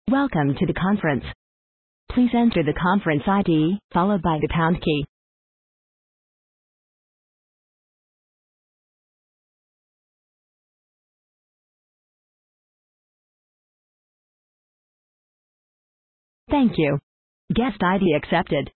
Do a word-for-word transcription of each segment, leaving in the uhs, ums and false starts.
Welcome to the conference. Please enter the conference I D, followed by the pound key. Thank you. Guest I D accepted.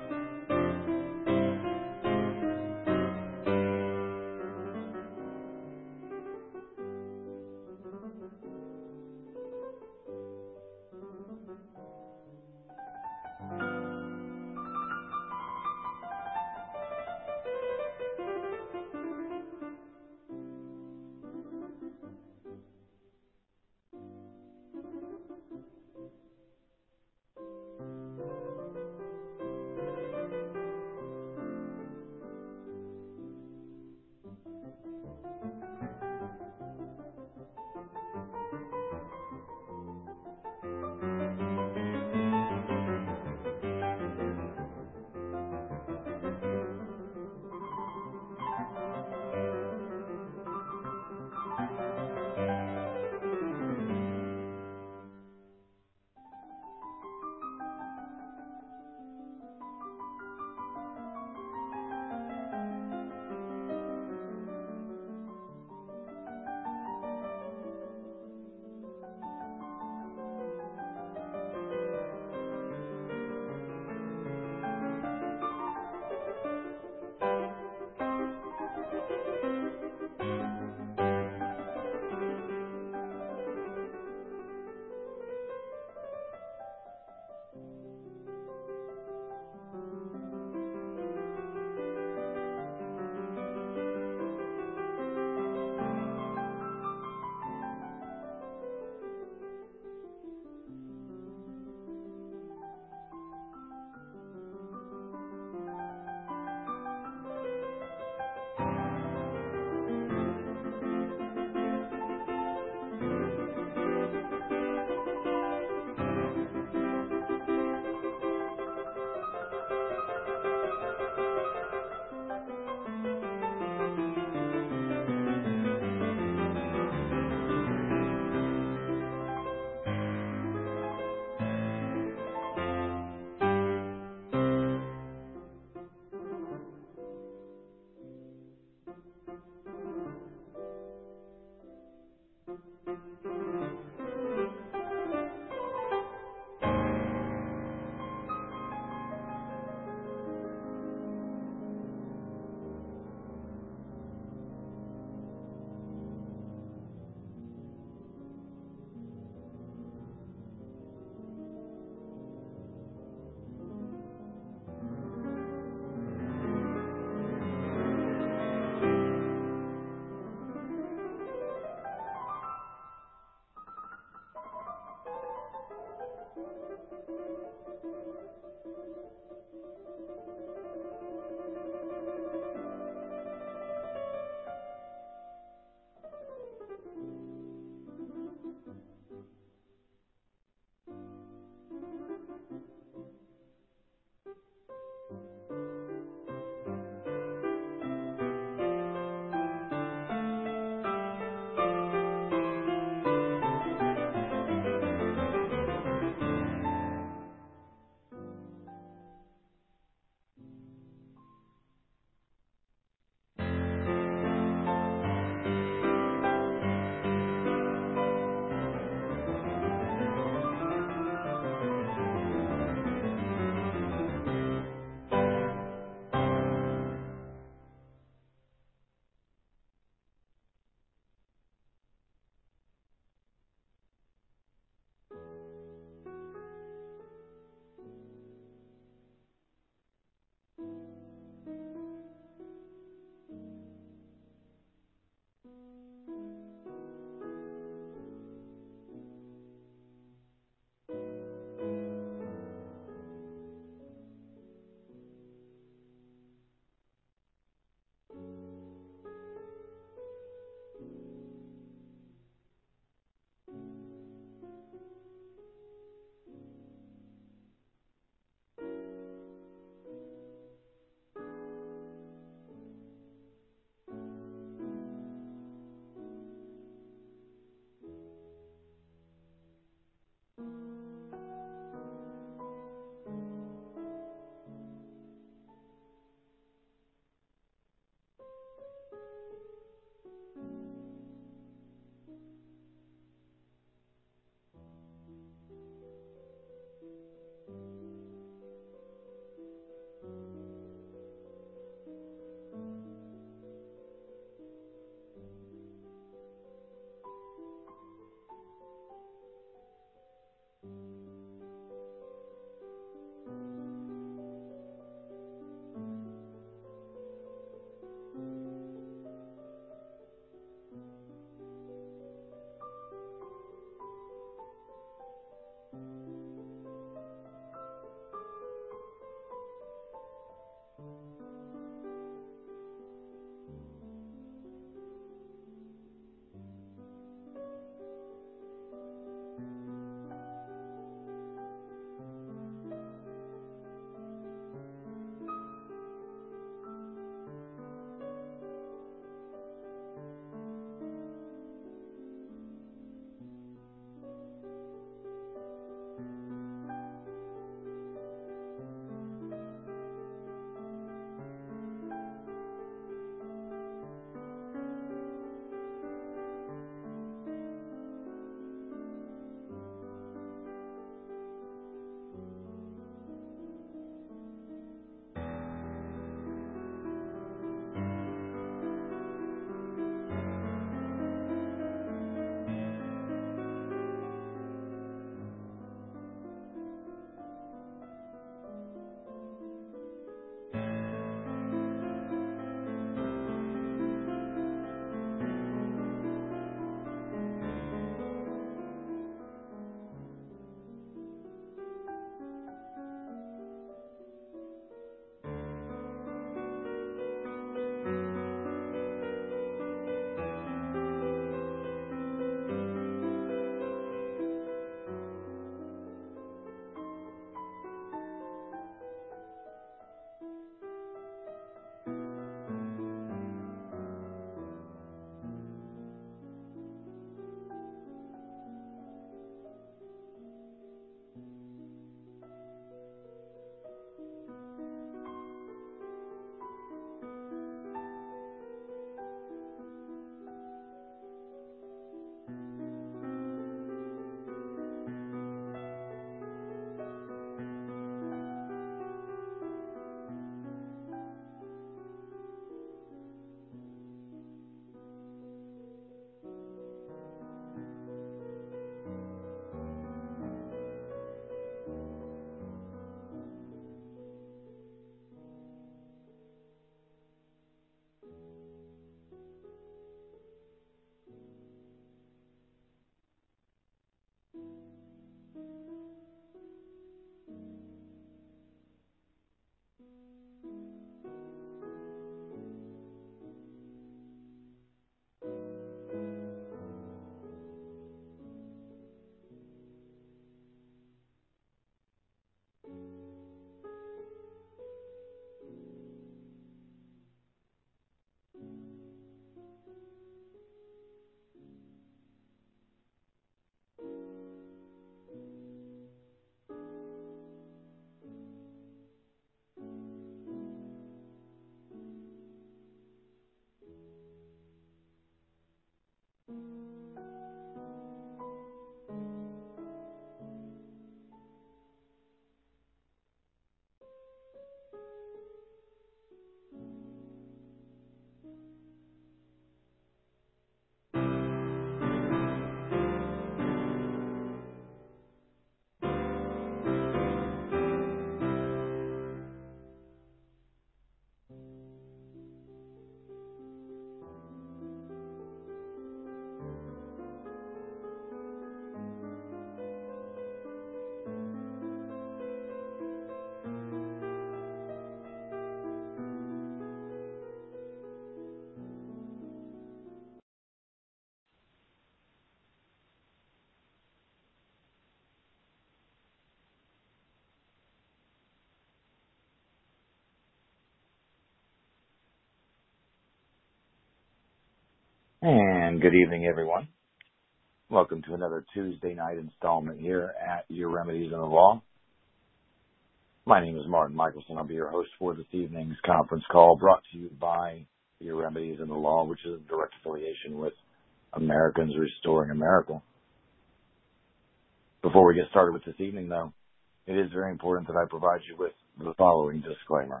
And good evening, everyone. Welcome to another Tuesday night installment here at Your Remedies in the Law. My name is Martin Michelson. I'll be your host for this evening's conference call brought to you by Your Remedies in the Law, which is a direct affiliation with Americans Restoring America. Before we get started with this evening, though, it is very important that I provide you with the following disclaimer.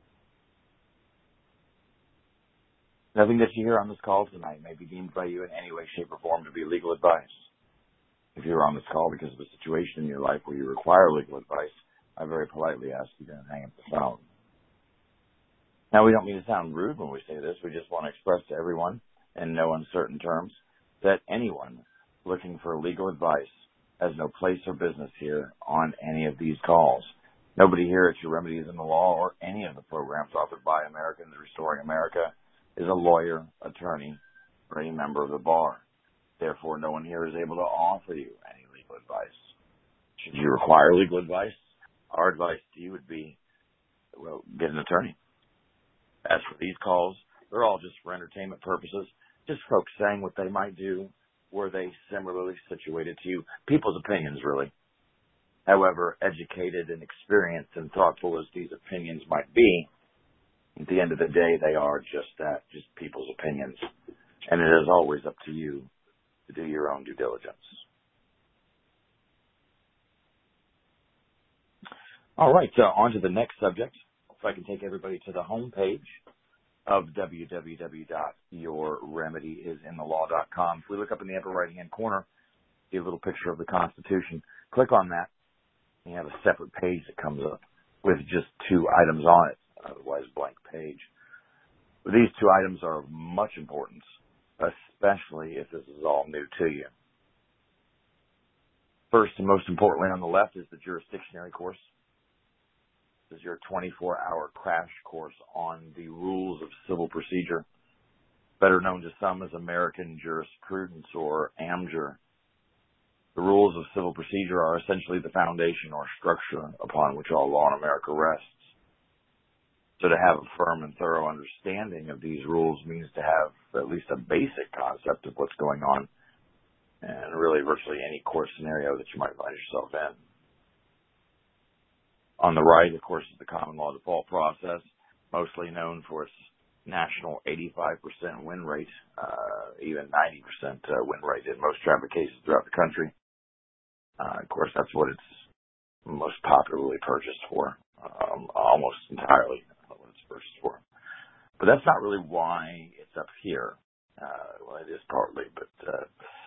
Nothing that you hear on this call tonight may be deemed by you in any way, shape, or form to be legal advice. If you're on this call because of a situation in your life where you require legal advice, I very politely ask you to hang up the phone. Now, we don't mean to sound rude when we say this. We just want to express to everyone, in no uncertain terms, that anyone looking for legal advice has no place or business here on any of these calls. Nobody here at Your Remedies in the Law or any of the programs offered by Americans Restoring America is a lawyer, attorney, or any member of the bar. Therefore, no one here is able to offer you any legal advice. Should you require legal advice, our advice to you would be, well, get an attorney. As for these calls, they're all just for entertainment purposes, just folks saying what they might do were they similarly situated to you. People's opinions, really. However educated and experienced and thoughtful as these opinions might be, at the end of the day, they are just that, just people's opinions. And it is always up to you to do your own due diligence. All right, so on to the next subject. If I can take everybody to the home page of w w w dot your remedy is in the law dot com. If we look up in the upper right-hand corner, see a little picture of the Constitution. Click on that, and you have a separate page that comes up with just two items on it. Otherwise blank page. These two items are of much importance, especially if this is all new to you. First and most importantly on the left is the jurisdictionary course. This is your twenty-four hour crash course on the rules of civil procedure, better known to some as American jurisprudence or AMJUR. The rules of civil procedure are essentially the foundation or structure upon which all law in America rests. So to have a firm and thorough understanding of these rules means to have at least a basic concept of what's going on and really virtually any court scenario that you might find yourself in. On the right, of course, is the common law default process, mostly known for its national eighty-five percent win rate, uh, even ninety percent uh, win rate in most traffic cases throughout the country. Uh, of course, that's what it's most popularly purchased for, um, almost entirely. Purchased for. But that's not really why it's up here. Uh, well, it is partly, but uh,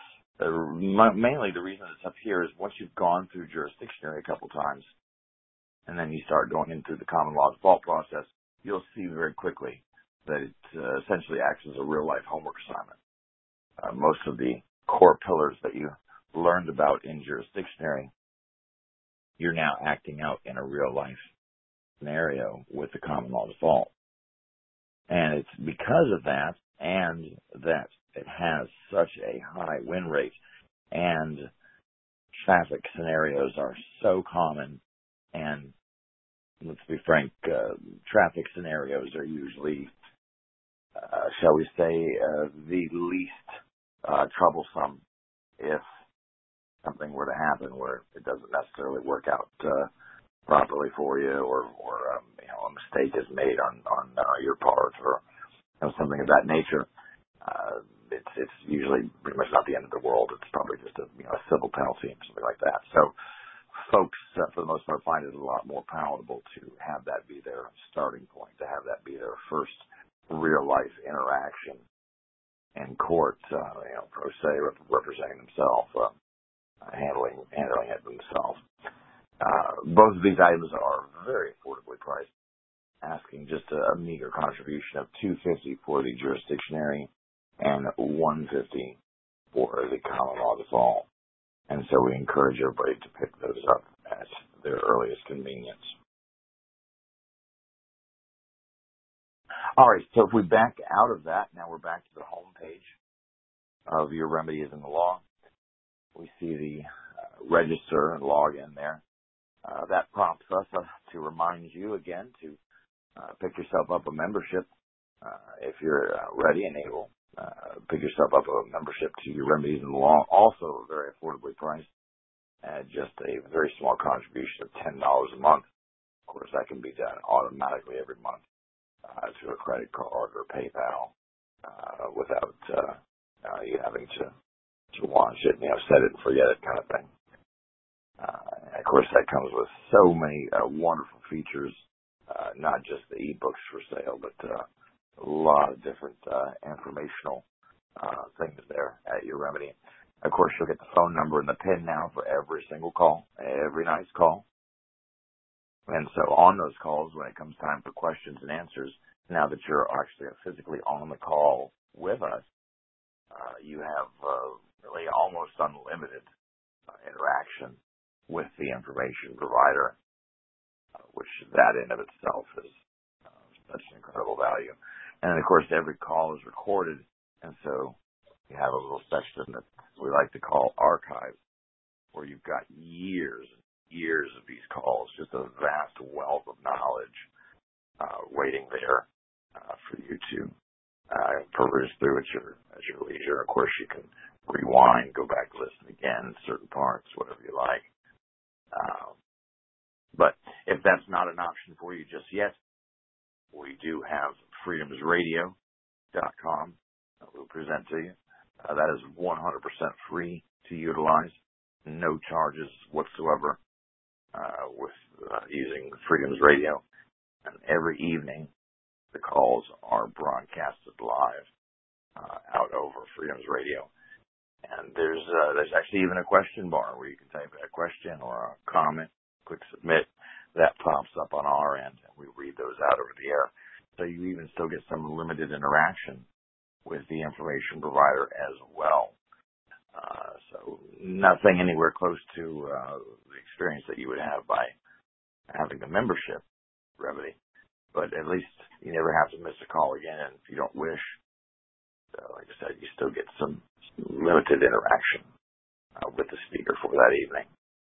uh, mainly the reason it's up here is once you've gone through jurisdictionary a couple times, and then you start going into the common law default process, you'll see very quickly that it uh, essentially acts as a real-life homework assignment. Uh, most of the core pillars that you learned about in jurisdictionary, you're now acting out in a real-life scenario with the common law default. And it's because of that and that it has such a high win rate and traffic scenarios are so common, and let's be frank, uh, traffic scenarios are usually, uh, shall we say, uh, the least uh, troublesome if something were to happen where it doesn't necessarily work out uh, properly for you, or, or um, you know, a mistake is made on on uh, your part, or you know, something of that nature. Uh, it's it's usually pretty much not the end of the world. It's probably just a you know a civil penalty, something like that. So, folks, uh, for the most part, find it a lot more palatable to have that be their starting point, to have that be their first real life interaction in court. Uh, you know, pro se, rep- representing themselves, uh, handling handling it themselves. Uh, both of these items are very affordably priced, asking just a, a meager contribution of two hundred fifty dollars for the jurisdictionary and one hundred fifty dollars for the common law default. And so we encourage everybody to pick those up at their earliest convenience. All right, so if we back out of that, now we're back to the home page of Your Remedy is in the Law. We see the uh, register and log in there. Uh, that prompts us uh, to remind you again to uh, pick yourself up a membership uh, if you're uh, ready and able. uh, pick yourself up a membership to your Remedies in the Law, also very affordably priced at just a very small contribution of ten dollars a month. Of course, that can be done automatically every month uh, through a credit card or PayPal uh, without uh, uh, you having to, to launch it, you know, set it and forget it kind of thing. Uh, and of course, that comes with so many uh, wonderful features, uh, not just the e-books for sale, but uh, a lot of different uh, informational uh, things there at your Remedy. Of course, you'll get the phone number and the PIN now for every single call, every night's call. And so on those calls, when it comes time for questions and answers, now that you're actually physically on the call with us, uh, you have uh, really almost unlimited uh, interaction with the information provider, uh, which that in of itself is uh, such an incredible value. And of course, every call is recorded, and so you have a little section that we like to call archive, where you've got years and years of these calls, just a vast wealth of knowledge uh, waiting there uh, for you to uh, peruse through at your, at your leisure. Of course, you can rewind, go back, listen again, certain parts, whatever you like. Uh, but if that's not an option for you just yet, we do have freedoms radio dot com that we'll present to you. Uh, that is one hundred percent free to utilize, no charges whatsoever uh, with uh, using Freedoms Radio. And every evening, the calls are broadcasted live uh, out over Freedoms Radio. And there's uh, there's actually even a question bar where you can type a question or a comment, click submit. That pops up on our end, and we read those out over the air. So you even still get some limited interaction with the information provider as well. Uh, so nothing anywhere close to uh, the experience that you would have by having the membership Remedy. But at least you never have to miss a call again, and if you don't wish, uh, like I said, you still get some limited interaction uh, with the speaker for that evening.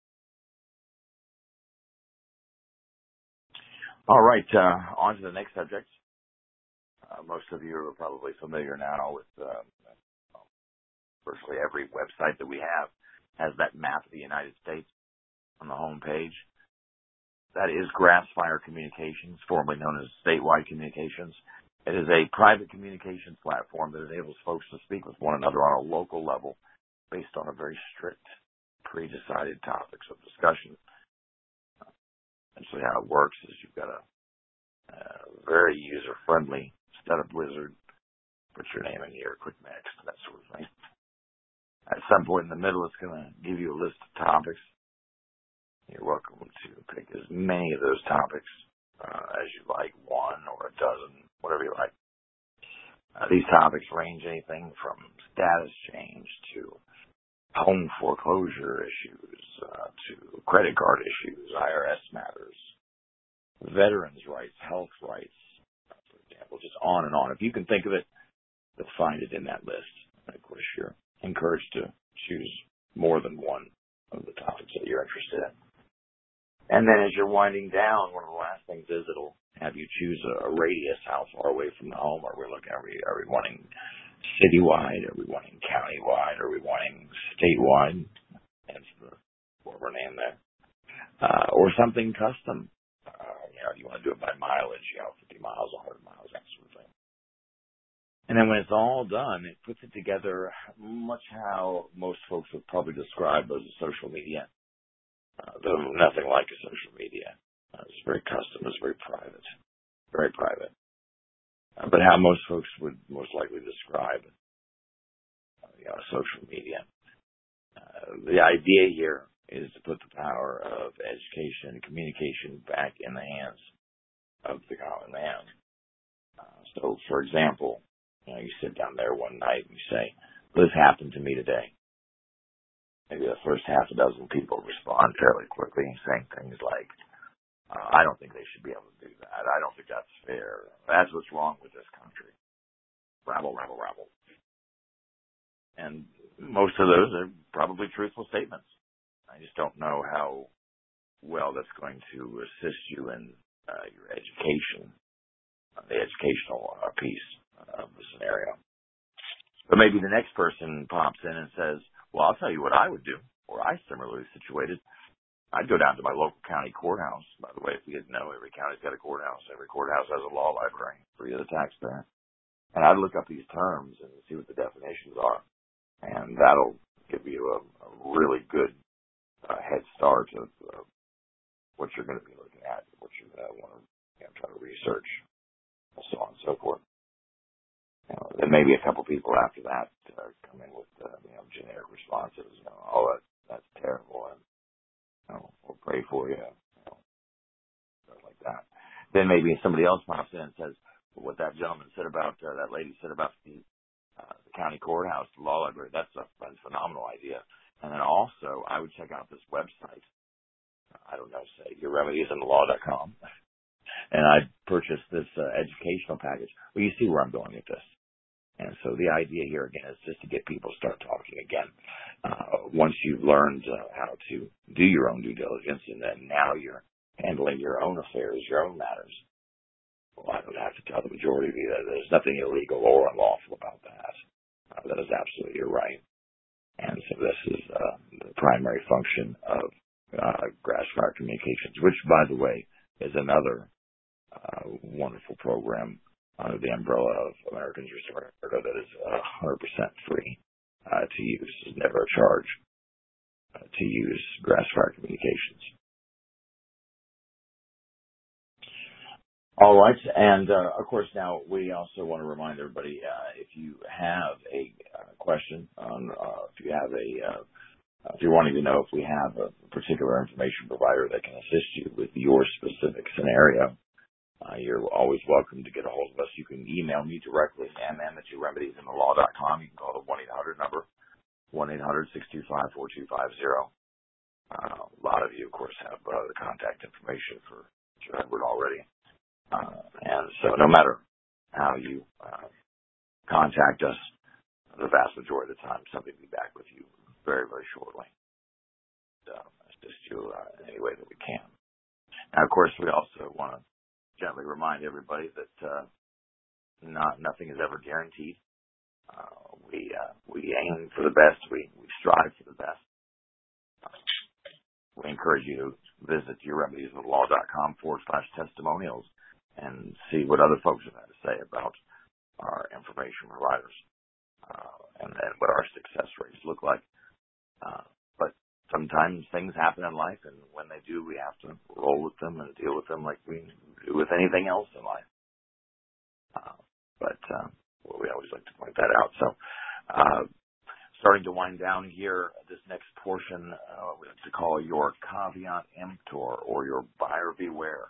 All right, uh, on to the next subject. Uh, most of you are probably familiar now with uh, virtually every website that we have has that map of the United States on the home page. That is Grassfire Communications, formerly known as Statewide Communications. It is a private communications platform that enables folks to speak with one another on a local level based on a very strict, pre-decided topics of discussion. Essentially how it works is you've got a, a very user-friendly setup wizard. Put your name in here, click next, that sort of thing. At some point in the middle, it's going to give you a list of topics. You're welcome to pick as many of those topics uh, as you like, one or a dozen, whatever you like. Uh, these topics range anything from status change to home foreclosure issues, uh, to credit card issues, I R S matters, veterans' rights, health rights, uh, for example, just on and on. If you can think of it, you'll find it in that list. And of course, you're encouraged to choose more than one of the topics that you're interested in. And then as you're winding down, one of the last things is it'll have you choose a, a radius, how far away from the home are we looking? Are we, are we wanting citywide? Are we wanting countywide? Are we wanting statewide? Hence the former name there. Uh, or something custom. Uh, you know, you want to do it by mileage, you know, fifty miles, one hundred miles, that sort of thing. And then when it's all done, it puts it together much how most folks would probably describe as a social media. Uh, though nothing like a social media. Uh, it's very custom, it's very private. Very private. Uh, but how most folks would most likely describe uh, you know, social media. Uh, the idea here is to put the power of education and communication back in the hands of the common man. Uh, so, for example, you know, you sit down there one night and you say, this happened to me today. Maybe the first half a dozen people respond fairly quickly, saying things like, uh, I don't think they should be able to do that. I don't think that's fair. That's what's wrong with this country. Rabble, rabble, rabble. And most of those are probably truthful statements. I just don't know how well that's going to assist you in uh, your education, uh, the educational uh, piece of the scenario. But maybe the next person pops in and says, well, I'll tell you what I would do, or I similarly situated. I'd go down to my local county courthouse. By the way, if you didn't know, every county's got a courthouse. Every courthouse has a law library, free to the taxpayer. And I'd look up these terms and see what the definitions are. And that'll give you a, a really good uh, head start of uh, what you're going to be looking at, what you're going to want to you know, try to research, and so on and so forth. You know, then maybe a couple people after that uh, come in with uh, you know generic responses. You know, oh, that, that's terrible, and you know, we'll pray for you, you know, stuff like that. Then maybe somebody else pops in and says, well, what that gentleman said about uh, that lady said about the, uh, the county courthouse, the law library. That's a, that's a phenomenal idea. And then also, I would check out this website. I don't know, say your remedies in the law dot com, and I'd purchase this uh, educational package. Well, you see where I'm going with this. And so the idea here, again, is just to get people to start talking again. Uh, once you've learned uh, how to do your own due diligence, and then now you're handling your own affairs, your own matters, well, I don't have to tell the majority of you that there's nothing illegal or unlawful about that. Uh, that is absolutely right. And so this is uh, the primary function of uh, Grassfire Communications, which, by the way, is another uh, wonderful program under the umbrella of Americans Restore America that is one hundred percent free uh, to use. There's never a charge uh, to use Grassfire Communications. All right, and uh, of course now we also want to remind everybody uh, if you have a uh, question, on, uh, if you have a, uh, if you're wanting to know if we have a particular information provider that can assist you with your specific scenario, Uh, you're always welcome to get a hold of us. You can email me directly, m m at your remedies in the law dot com. You can call the one eight hundred number, one eight hundred six two five four two five zero. Uh, a lot of you, of course, have uh, the contact information for Mister Edward already. Uh, and so no matter how you uh, contact us, the vast majority of the time, somebody will be back with you very, very shortly. So assist you uh, in any way that we can. Now, of course, we also want to gently remind everybody that uh, not nothing is ever guaranteed. Uh, we uh, we aim for the best. We, we strive for the best. Uh, we encourage you to visit your remedies in the law dot com forward slash testimonials and see what other folks have had to say about our information providers uh, and, and what our success rates look like. Uh, but sometimes things happen in life, and when they do, we have to roll with them and deal with them like we do with anything else in life. Uh, but uh, well, we always like to point that out. So uh, starting to wind down here, this next portion uh, we like to call your caveat emptor, or your buyer beware.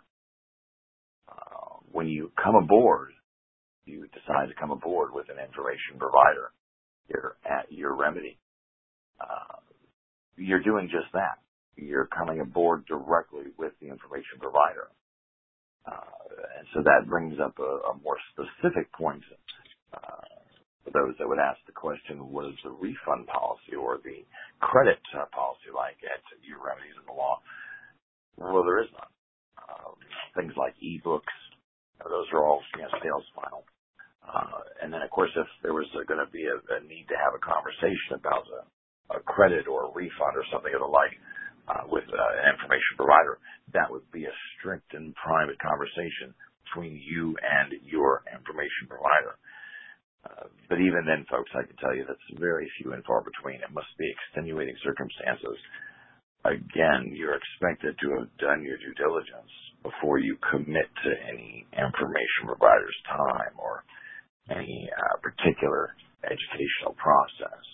Uh, when you come aboard, you decide to come aboard with an information provider here at your remedy. Uh, you're doing just that. You're coming aboard directly with the information provider. Uh, and so that brings up a, a more specific point uh, for those that would ask the question, what is the refund policy or the credit uh, policy like at your remedies in the law? Well, there is none. Uh, things like e-books, those are all you know, sales final. Uh, and then, of course, if there was going to be a, a need to have a conversation about a, a credit or a refund or something of the like uh, with uh, an information provider, that would be a strict and private conversation between you and your information provider. Uh, but even then, folks, I can tell you that's very few and far between. It must be extenuating circumstances. Again, you're expected to have done your due diligence before you commit to any information provider's time or any uh, particular educational process.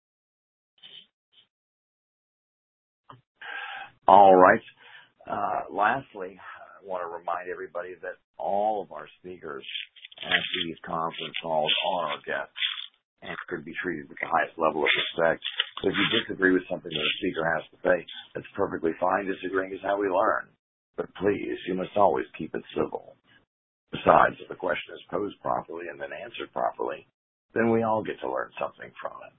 All right. Uh, lastly, I want to remind everybody that all of our speakers at these conference calls are our guests and could be treated with the highest level of respect. So if you disagree with something that a speaker has to say, that's perfectly fine. Disagreeing is how we learn. But please, you must always keep it civil. Besides, if the question is posed properly and then answered properly, then we all get to learn something from it.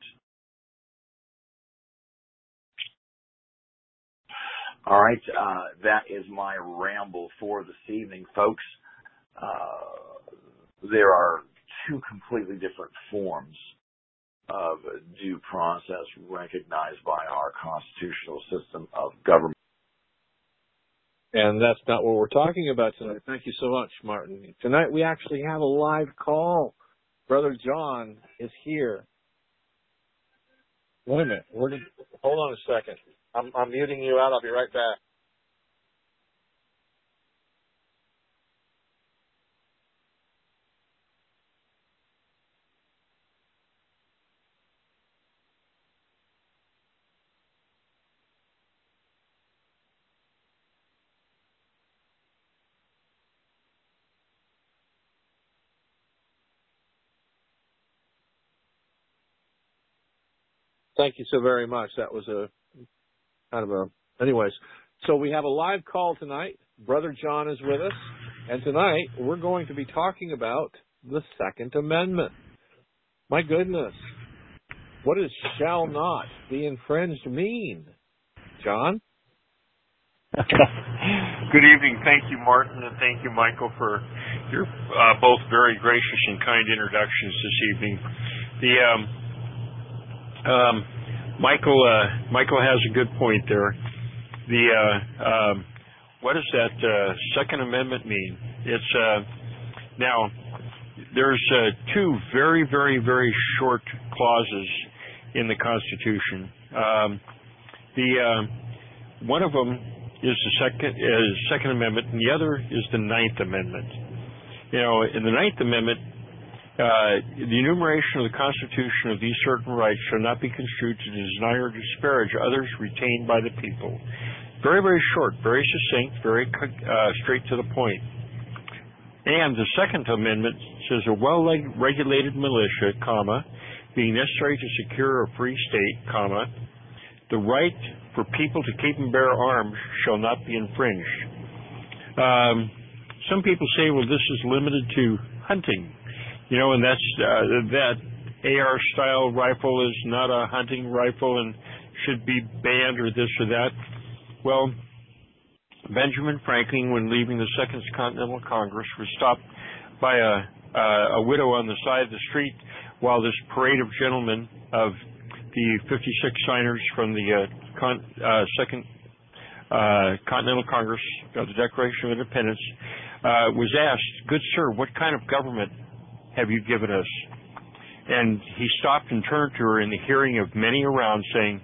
All right, uh, that is my ramble for this evening, folks. Uh, there are two completely different forms of due process recognized by our constitutional system of government. And that's not what we're talking about tonight. Thank you so much, Martin. Tonight we actually have a live call. Brother John is here. Wait a minute. Where did, hold on a second. I'm, I'm muting you out. I'll be right back. Thank you so very much. That was a kind of a, anyways. So we have a live call tonight. Brother John is with us. And tonight we're going to be talking about the Second Amendment. My goodness. What does shall not be infringed mean? John? Good evening. Thank you, Martin, and thank you, Michael, for your uh, both very gracious and kind introductions this evening. The um, Um, Michael, uh, Michael has a good point there. The uh, um, what does that uh, Second Amendment mean? It's uh, now there's uh, two very, very, very short clauses in the Constitution. Um, the uh, one of them is the second is Second Amendment, and the other is the Ninth Amendment. You know, in the Ninth Amendment, Uh, the enumeration of the Constitution of these certain rights shall not be construed to deny or disparage others retained by the people. Very, very short, very succinct, very uh, straight to the point. And the Second Amendment says a well-regulated militia, comma, being necessary to secure a free state, comma, the right for people to keep and bear arms shall not be infringed. Um, some people say, well, this is limited to hunting. You know, and that's uh, that A R-style rifle is not a hunting rifle and should be banned or this or that. Well, Benjamin Franklin, when leaving the Second Continental Congress, was stopped by a, uh, a widow on the side of the street while this parade of gentlemen of the fifty-six signers from the uh, con- uh, Second uh, Continental Congress of the Declaration of Independence uh, was asked, "Good sir, what kind of government have you given us?" And he stopped and turned to her in the hearing of many around, saying,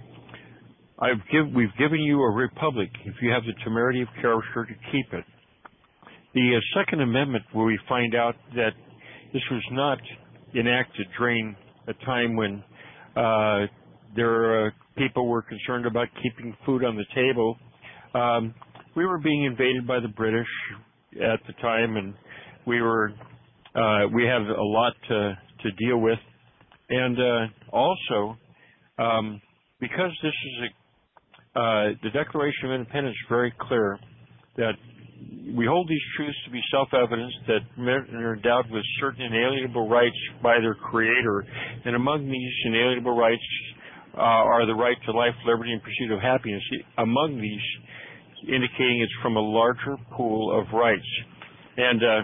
I've give, we've given you a republic if you have the temerity of character to keep it. The uh, Second Amendment, where we find out that this was not enacted during a time when uh, there uh, people were concerned about keeping food on the table. Um, we were being invaded by the British at the time, and we were Uh, we have a lot to, to deal with. And uh, also, um, because this is a, uh, the Declaration of Independence is very clear that we hold these truths to be self-evident, that men are endowed with certain inalienable rights by their Creator. And among these inalienable rights uh, are the right to life, liberty, and pursuit of happiness. Among these, indicating it's from a larger pool of rights. And uh,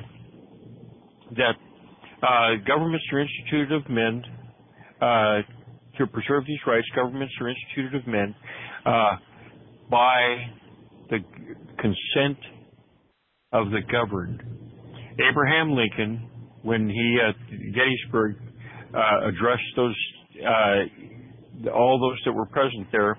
that uh, governments are instituted of men uh, to preserve these rights. Governments are instituted of men uh, by the consent of the governed. Abraham Lincoln, when he at Gettysburg uh, addressed those uh, all those that were present there,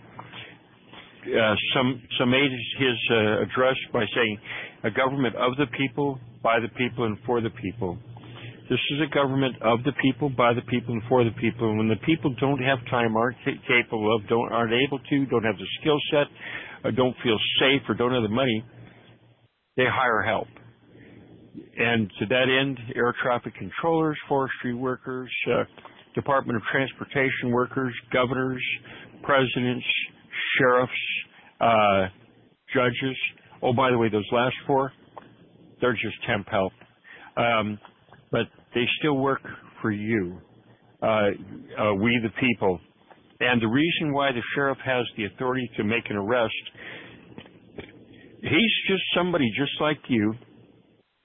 uh, some summated his uh, address by saying, "A government of the people, by the people, and for the people." This is a government of the people, by the people, and for the people. And when the people don't have time, aren't capable of, don't aren't able to, don't have the skill set, or don't feel safe, or don't have the money, they hire help. And to that end, air traffic controllers, forestry workers, uh, Department of Transportation workers, governors, presidents, sheriffs, uh, judges. Oh, by the way, those last four, they're just temp help. Um, but they still work for you, uh, uh, we the people. And the reason why the sheriff has the authority to make an arrest, he's just somebody just like you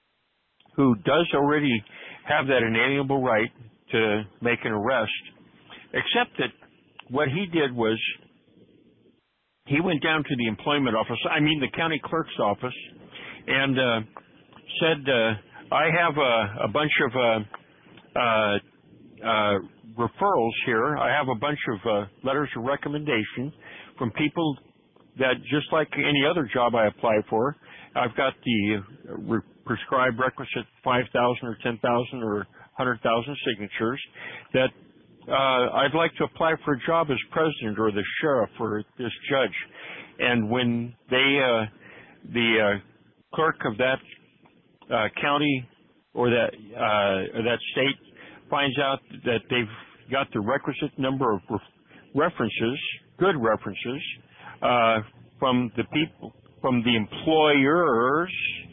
who does already have that inalienable right to make an arrest. except that what he did was he went down to the employment office, I mean the county clerk's office, and uh, said, uh, I have a, a bunch of uh, uh, uh, referrals here. I have a bunch of uh, letters of recommendation from people that, just like any other job I apply for, I've got the re- prescribed requisite five thousand or ten thousand or one hundred thousand signatures that uh, I'd like to apply for a job as president or the sheriff or this judge. And when they, uh, the uh, clerk of that uh, county or that uh, or that state finds out that they've got the requisite number of re- references, good references, uh, from the people, from the employers,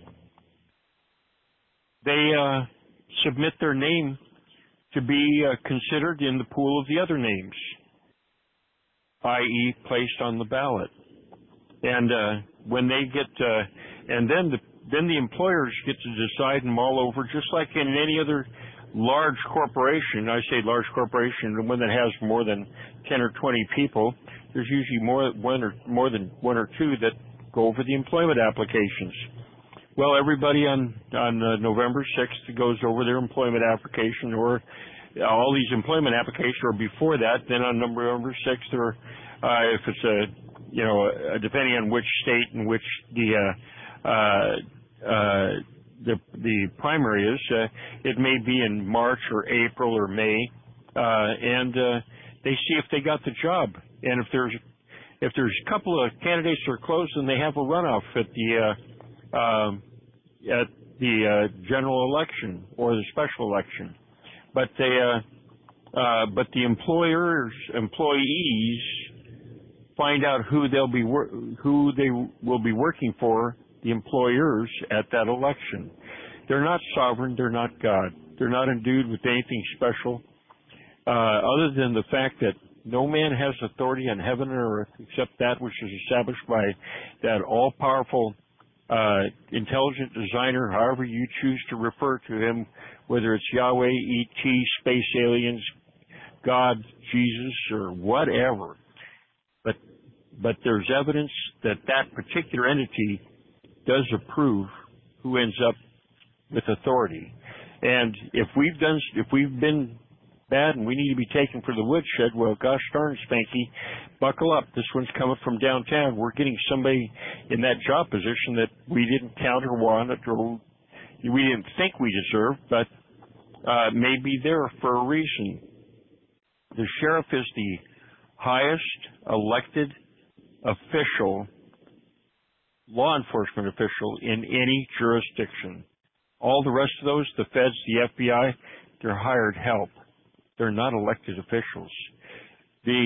they uh, submit their name to be uh, considered in the pool of the other names, that is placed on the ballot. And uh, when they get, uh, and then the then the employers get to decide them all over, just like in any other large corporation. I say large corporation, the one that has more than ten or twenty people. There's usually more one or more than one or two that go over the employment applications. Well, everybody on on uh, November sixth goes over their employment application, or uh, all these employment applications, or before that. Then on November sixth, or uh, if it's a you know uh, depending on which state and which the uh, uh, uh, the the primary is, uh, it may be in March or April or May, uh, and uh, they see if they got the job. And if there's if there's a couple of candidates that are close, then they have a runoff at the uh, um, at the uh, general election or the special election. But they uh, uh, but the employers employees find out who they'll be wor- who they will be working for. The employers at that election. They're not sovereign. They're not God. They're not endued with anything special, uh, other than the fact that no man has authority on heaven and earth except that which is established by that all-powerful, uh, intelligent designer, however you choose to refer to him, whether it's Yahweh, E T, space aliens, God, Jesus, or whatever. But, but there's evidence that that particular entity does approve who ends up with authority. And if we've done, if we've been bad and we need to be taken for the woodshed, well, gosh darn Spanky, buckle up. This one's coming from downtown. We're getting somebody in that job position that we didn't count or want or we didn't think we deserved, but uh, may be there for a reason. The sheriff is the highest elected official, law enforcement official in any jurisdiction. All the rest of those, the feds, the F B I, they're hired help. They're not elected officials. The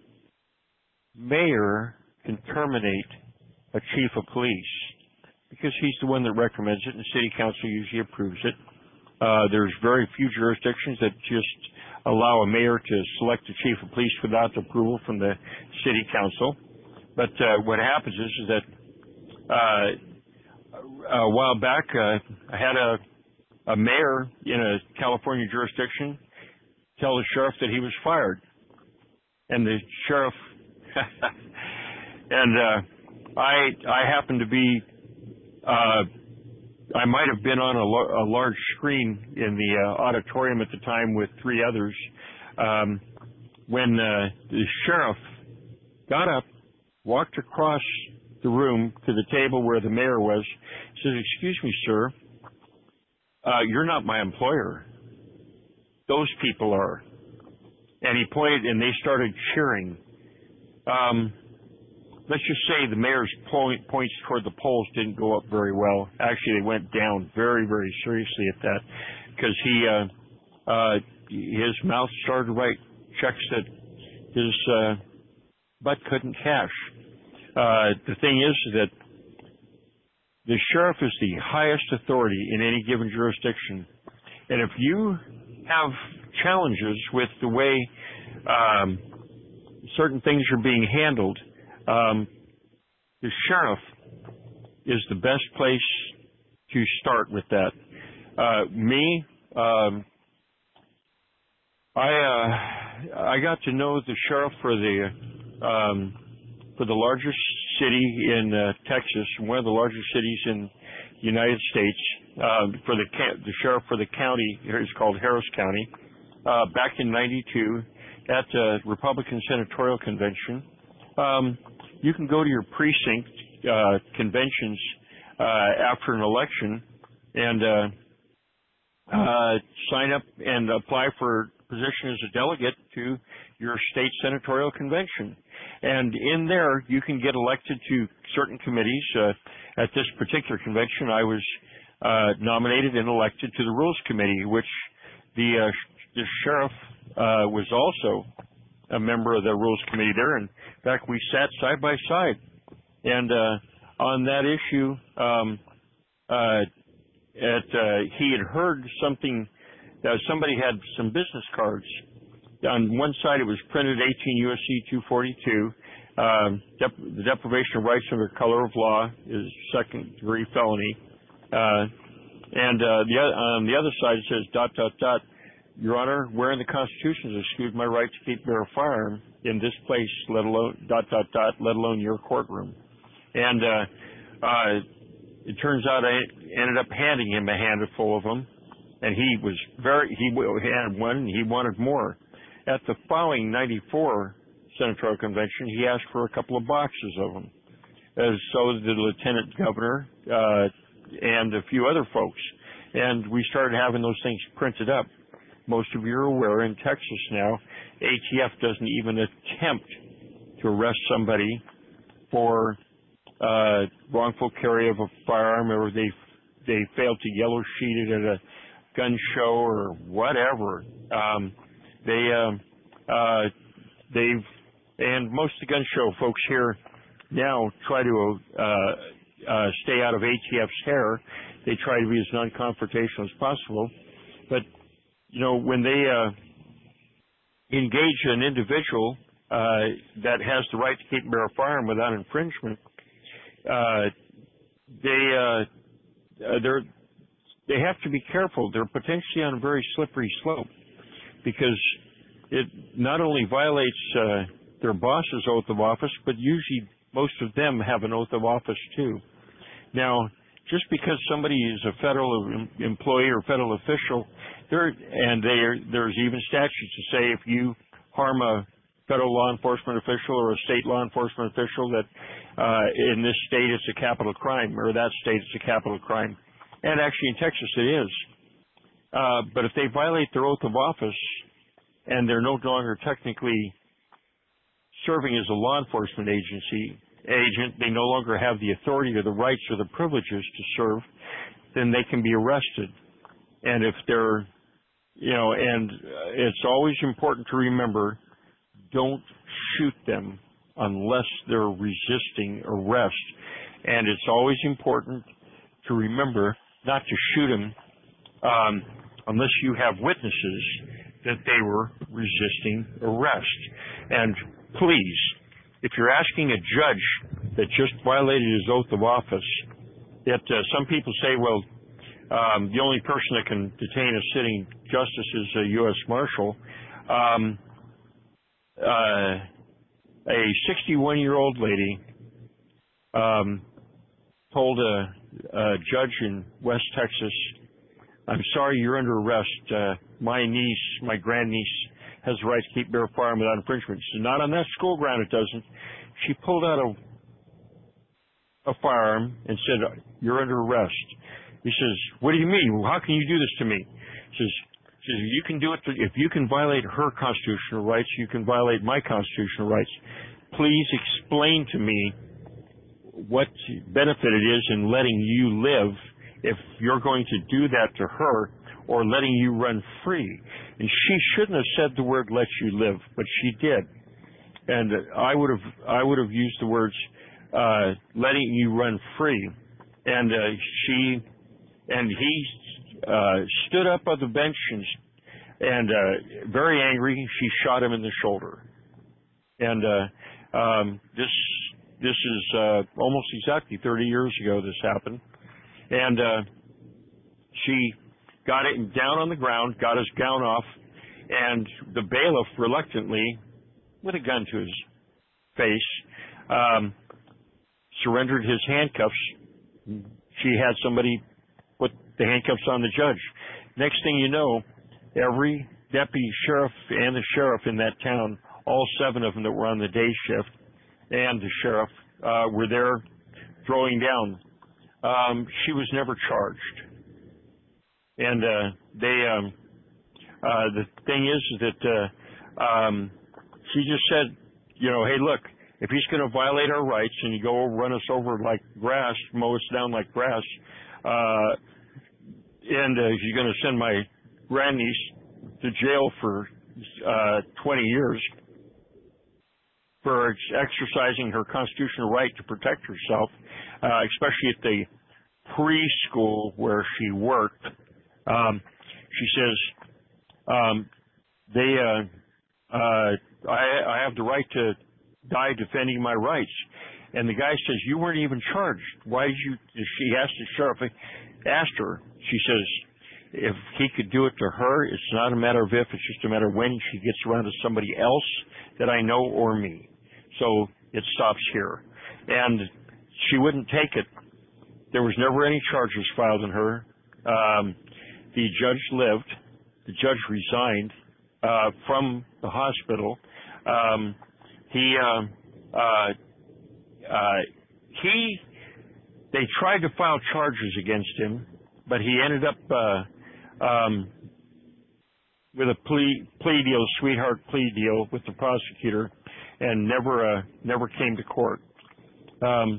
mayor can terminate a chief of police because he's the one that recommends it, and the city council usually approves it. Uh, there's very few jurisdictions that just allow a mayor to select a chief of police without approval from the city council. But uh, what happens is, is that Uh, a while back, uh, I had a, a mayor in a California jurisdiction tell the sheriff that he was fired. And the sheriff, and uh, I I happened to be, uh, I might have been on a, lo- a large screen in the uh, auditorium at the time with three others um, when uh, the sheriff got up, walked across the room to the table where the mayor was, says, "Excuse me, sir, uh, you're not my employer. Those people are." And he pointed, and they started cheering. Um, let's just say the mayor's point, points toward the polls didn't go up very well. Actually, they went down very, very seriously at that, because he, uh, uh, his mouth started to write checks that his uh, butt couldn't cash. Uh, the thing is that the sheriff is the highest authority in any given jurisdiction. And if you have challenges with the way um, certain things are being handled, um, the sheriff is the best place to start with that. Uh, me, um, I, uh, I got to know the sheriff for the um, for the largest city in uh, Texas, one of the largest cities in the United States. Uh, for the the sheriff for the county, it's called Harris County. Uh, back in ninety-two, at the Republican Senatorial Convention, um, you can go to your precinct uh, conventions uh, after an election and uh, uh, sign up and apply for position as a delegate to your state senatorial convention. And in there, you can get elected to certain committees. Uh, at this particular convention, I was uh, nominated and elected to the Rules Committee, which the, uh, the sheriff uh, was also a member of the Rules Committee there. And in fact, we sat side by side. And uh, on that issue, um, uh, at, uh, he had heard something. Uh, somebody had some business cards. On one side, it was printed eighteen U S C two forty-two. Um, dep- the deprivation of rights under color of law is second-degree felony. Uh, and uh, the other, on the other side, it says dot dot dot. Your Honor, wherein the Constitution has excluded my right to keep bear a firearm in this place, let alone dot dot dot, let alone your courtroom. And uh, uh, it turns out I ended up handing him a handful of them. And he was very, he had one, and he wanted more. At the following ninety-four senatorial convention, he asked for a couple of boxes of them, as so did the lieutenant governor uh, and a few other folks. And we started having those things printed up. Most of you are aware, in Texas now, A T F doesn't even attempt to arrest somebody for uh, wrongful carry of a firearm, or they they fail to yellow sheet it at a gun show or whatever. Um, they, uh, uh, they've, and most of the gun show folks here now try to uh, uh, stay out of A T F's hair. They try to be as non-confrontational as possible. But, you know, when they uh, engage an individual uh, that has the right to keep and bear a firearm without infringement, uh, they, uh, they're, they have to be careful. They're potentially on a very slippery slope because it not only violates uh, their boss's oath of office, but usually most of them have an oath of office too. Now, just because somebody is a federal employee or federal official, there and there there's even statutes to say if you harm a federal law enforcement official or a state law enforcement official that uh, in this state it's a capital crime, or that state it's a capital crime. And actually in Texas it is. Uh, but if they violate their oath of office and they're no longer technically serving as a law enforcement agency agent, they no longer have the authority or the rights or the privileges to serve, then they can be arrested. And if they're, you know, and it's always important to remember, don't shoot them unless they're resisting arrest. And it's always important to remember not to shoot them um, unless you have witnesses that they were resisting arrest. And please, if you're asking a judge that just violated his oath of office, that uh, some people say, well, um, the only person that can detain a sitting justice is a U S Marshal. Um, uh, a sixty-one-year-old lady um, told a, a judge in West Texas, I'm sorry, you're under arrest. Uh, my niece, my grandniece, has the right to keep bear firearm without infringement. She said, not on that school ground, it doesn't. She pulled out a, a firearm and said, you're under arrest. He says, what do you mean? Well, how can you do this to me? He says, he says you can do it to, if you can violate her constitutional rights, you can violate my constitutional rights. Please explain to me what benefit it is in letting you live if you're going to do that to her, or letting you run free. And she shouldn't have said the word let you live, but she did. And I would have I would have used the words uh, letting you run free. And uh, she and he uh, stood up on the bench and, and uh, very angry, she shot him in the shoulder. And uh, um, this this is uh, almost exactly thirty years ago this happened. And uh, she got it down on the ground, got his gown off, and the bailiff reluctantly, with a gun to his face, um, surrendered his handcuffs. She had somebody put the handcuffs on the judge. Next thing you know, every deputy sheriff and the sheriff in that town, all seven of them that were on the day shift, and the sheriff, uh, were there throwing down. Um, she was never charged. And uh, they, um, uh, the thing is that uh, um, she just said, you know, hey, look, if he's going to violate our rights and you go run us over like grass, mow us down like grass, uh, and uh, you're going to send my grandniece to jail for uh, twenty years for exercising her constitutional right to protect herself, uh, especially at the preschool where she worked. Um, she says, um, they, uh, uh, I, I have the right to die defending my rights. And the guy says, you weren't even charged. Why did you, she asked the sheriff, asked her, she says, if he could do it to her, it's not a matter of if, it's just a matter of when she gets around to somebody else that I know or me. So it stops here. And she wouldn't take it. There was never any charges filed on her. Um, the judge lived. The judge resigned uh, from the hospital. Um, he, uh, uh, uh, he, they tried to file charges against him, but he ended up uh, um, with a plea plea deal, sweetheart plea deal with the prosecutor, and never uh, never came to court. Um,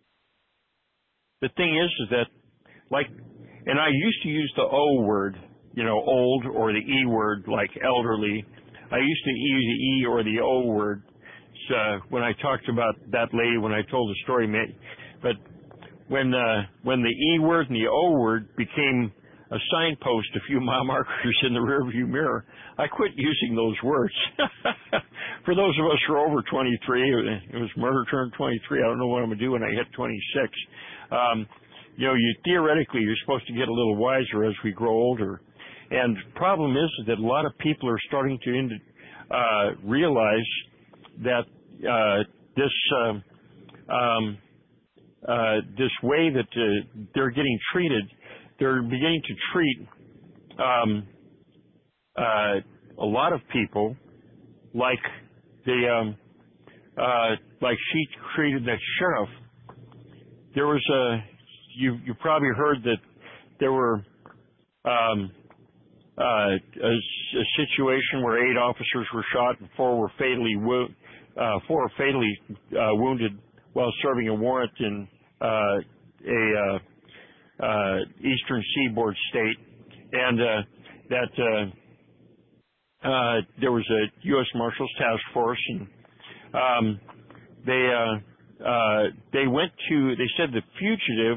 the thing is, is that like, and I used to use the O word, you know, old, or the E word, like elderly. I used to use the E or the O word uh, when I talked about that lady when I told the story. But when uh, when the E word and the O word became a signpost, a few mile markers in the rearview mirror, I quit using those words. For those of us who are over twenty-three, it was murder turned twenty-three. I don't know what I'm going to do when I hit twenty-six. Um, you know, you theoretically, you're supposed to get a little wiser as we grow older. And the problem is that a lot of people are starting to ind- uh, realize that uh, this uh, um, uh, this way that uh, they're getting treated, they're beginning to treat um, uh, a lot of people like the um, uh, like she treated that sheriff. There was a you you probably heard that there were um, uh, a, a situation where eight officers were shot and four were fatally wo- uh, four were fatally uh, wounded while serving a warrant in uh, a uh, uh, eastern seaboard state, and uh, that uh, uh, there was a U S Marshals task force, and um, they uh, uh, they went to they said the fugitive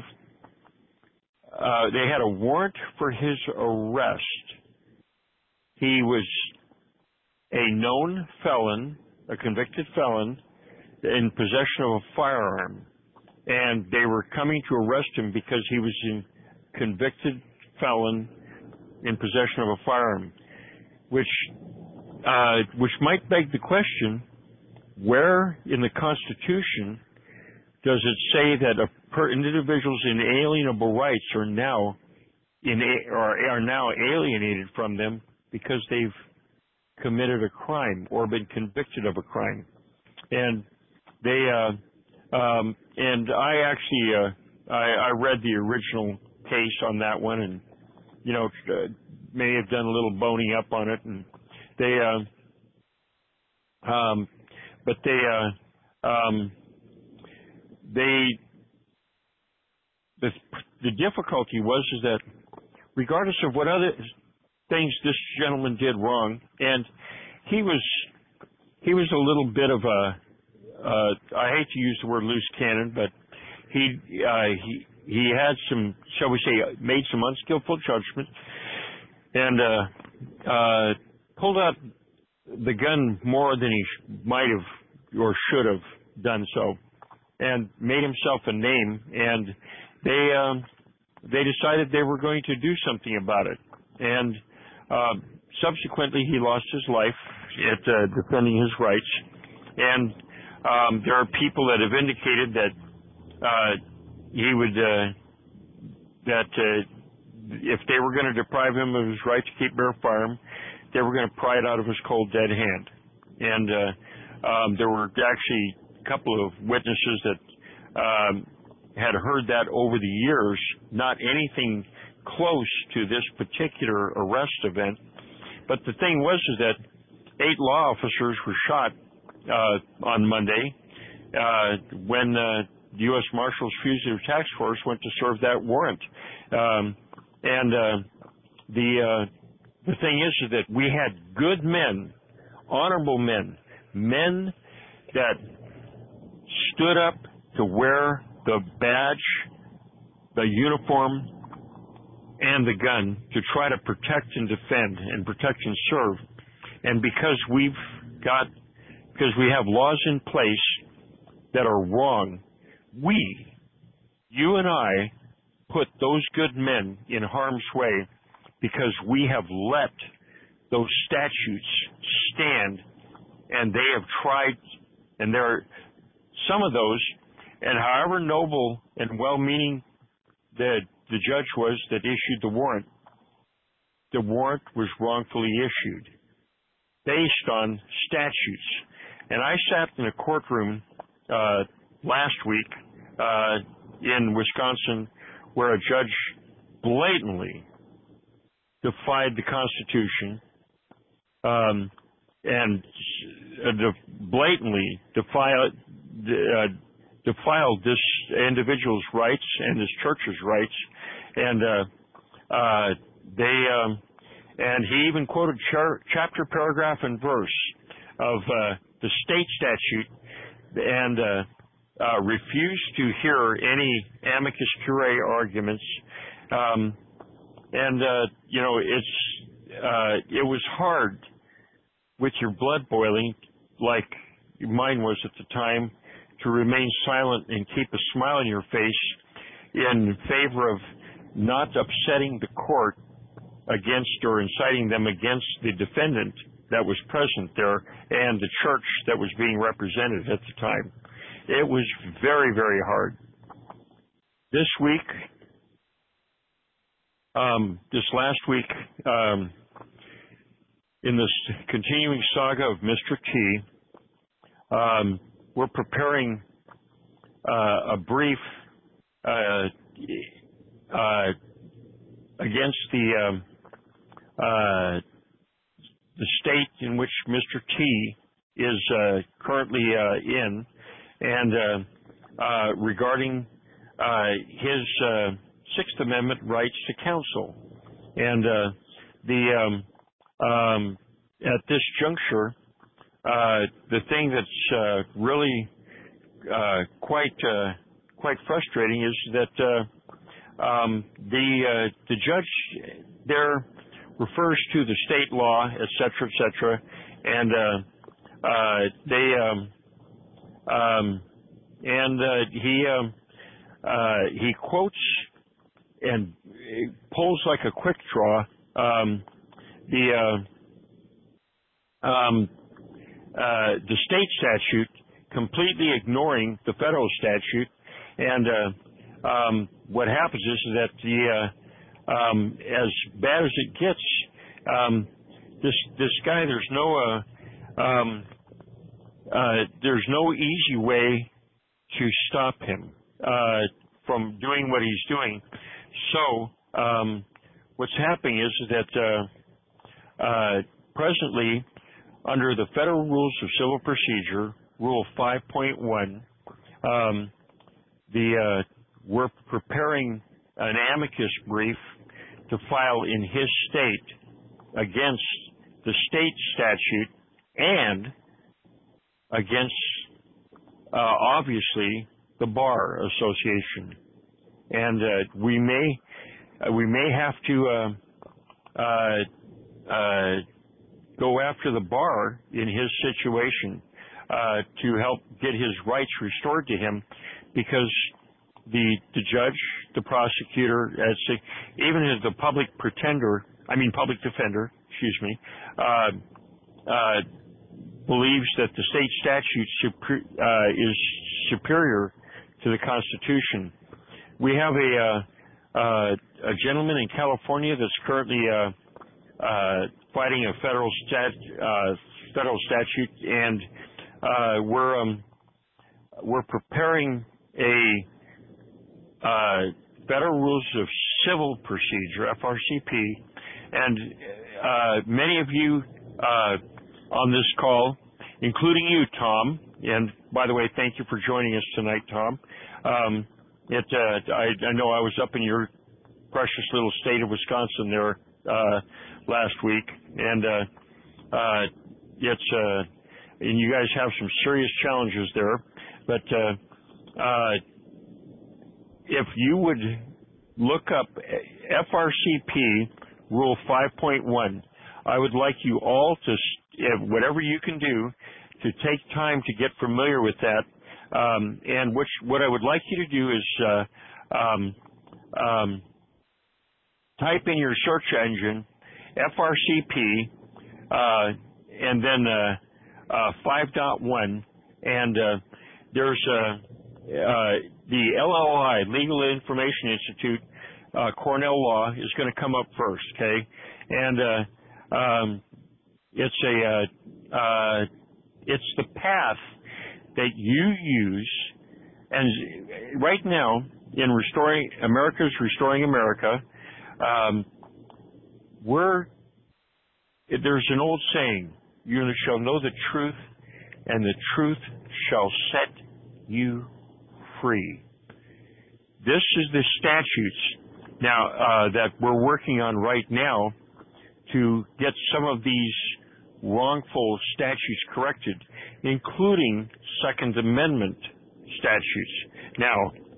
uh, they had a warrant for his arrest. He was a known felon, a convicted felon, in possession of a firearm. And they were coming to arrest him because he was a convicted felon in possession of a firearm, which uh, which might beg the question, where in the Constitution does it say that a per individuals' inalienable rights are now in or are now alienated from them because they've committed a crime or been convicted of a crime? And they uh, Um, and I actually, uh, I, I read the original case on that one, and, you know, uh, may have done a little boning up on it, and they, uh, um, but they, uh, um, they, the, the difficulty was is that regardless of what other things this gentleman did wrong, and he was, he was a little bit of a, Uh, I hate to use the word loose cannon, but he uh, he he had some, shall we say, made some unskillful judgment, and uh, uh, pulled out the gun more than he sh- might have or should have done so, and made himself a name. And they um, they decided they were going to do something about it, and uh, subsequently, he lost his life at uh, defending his rights. And um, there are people that have indicated that uh, he would, uh, that uh, if they were going to deprive him of his right to keep bear farm, they were going to pry it out of his cold, dead hand. And uh, um, there were actually a couple of witnesses that um, had heard that over the years, not anything close to this particular arrest event. But the thing was is that eight law officers were shot uh, on Monday uh, when uh, the U S Marshals Fugitive Task Force went to serve that warrant. Um, and uh, the uh, the thing is, is that we had good men, honorable men, men that stood up to wear the badge, the uniform, and the gun to try to protect and defend and protect and serve. And because we've got, because we have laws in place that are wrong, we, you and I, put those good men in harm's way because we have let those statutes stand, and they have tried, and there are some of those, and however noble and well-meaning the the judge was that issued the warrant, the warrant was wrongfully issued based on statutes. And I sat in a courtroom uh, last week uh, in Wisconsin where a judge blatantly defied the Constitution um, and uh, de- blatantly defiled, uh, defiled this individual's rights and this church's rights. And uh, uh, they um, and he even quoted char- chapter, paragraph, and verse of uh, the state statute, and uh, uh, refused to hear any amicus curiae arguments. Um, and uh, you know, it's uh, it was hard with your blood boiling, like mine was at the time, to remain silent and keep a smile on your face in favor of not upsetting the court against or inciting them against the defendant that was present there and the church that was being represented at the time. It was very, very hard. This week, um, this last week, um, in this continuing saga of Mister T, um, we're preparing uh, a brief uh, uh, against the um, uh, the state in which Mister T is uh, currently uh, in, and uh, uh, regarding uh, his uh, Sixth Amendment rights to counsel. And uh, the um, um, at this juncture, uh, the thing that's uh, really uh, quite uh, quite frustrating is that uh, um, the uh, the judge there refers to the state law, et cetera, et cetera, and uh, uh, they um, um, and uh, he um, uh, he quotes and pulls like a quick draw um, the uh, um, uh, the state statute, completely ignoring the federal statute, and uh, um, what happens is that the uh, Um, as bad as it gets, um, this this guy, there's no uh, um, uh, there's no easy way to stop him uh, from doing what he's doing. So um, what's happening is that uh, uh, presently, under the Federal Rules of Civil Procedure, Rule five point one, um, the uh, we're preparing an amicus brief to file in his state against the state statute and against, uh, obviously, the Bar Association. And uh, we may uh, we may have to uh, uh, uh, go after the bar in his situation uh, to help get his rights restored to him, because The, the judge, the prosecutor, as the, even as the public pretender, I mean public defender, excuse me, uh, uh, believes that the state statute super, uh, is superior to the Constitution. We have a, uh, uh, a gentleman in California that's currently uh, uh, fighting a federal stat, uh, federal statute, and uh, we're um, we're preparing a uh, Federal Rules of Civil Procedure, F R C P, and uh, many of you uh, on this call, including you, Tom, and by the way, thank you for joining us tonight, Tom. Um, it, uh, I, I know I was up in your precious little state of Wisconsin there uh, last week, and uh, uh, it's uh, and you guys have some serious challenges there. But uh, uh, if you would look up F R C P Rule five point one, I would like you all to, whatever you can do, to take time to get familiar with that. Um, and which, what I would like you to do is uh, um, um, type in your search engine F R C P uh, and then uh, uh, five point one, and uh, there's uh, uh, the L L I, Legal Information Institute, uh, Cornell Law, is going to come up first, okay? And uh, um, it's a uh, uh, it's the path that you use, and right now in restoring America's Restoring America, um, we're there's an old saying: "You shall know the truth, and the truth shall set you free." This is the statutes now uh, that we're working on right now to get some of these wrongful statutes corrected, including Second Amendment statutes. Now,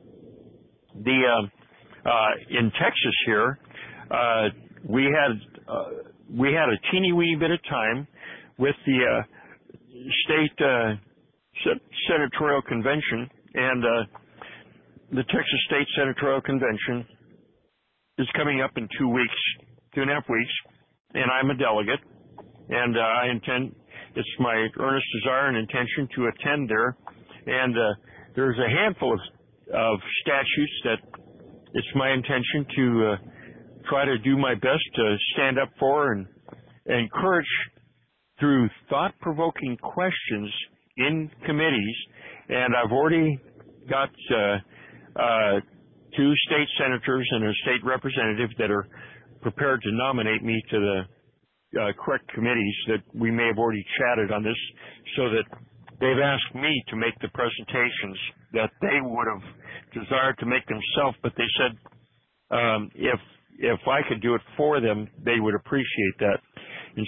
the uh, uh, in Texas here, uh, we had uh, we had a teeny weeny bit of time with the uh, state uh, senatorial convention, and uh, the Texas State Senatorial Convention is coming up in two weeks, two and a half weeks, and I'm a delegate, and uh, I intend, it's my earnest desire and intention to attend there, and uh, there's a handful of, of statutes that it's my intention to uh, try to do my best to stand up for and, and encourage through thought-provoking questions in committees, and I've already got uh, uh, two state senators and a state representative that are prepared to nominate me to the uh, correct committees that we may have already chatted on this, so that they've asked me to make the presentations that they would have desired to make themselves, but they said um, if if I could do it for them, they would appreciate that. And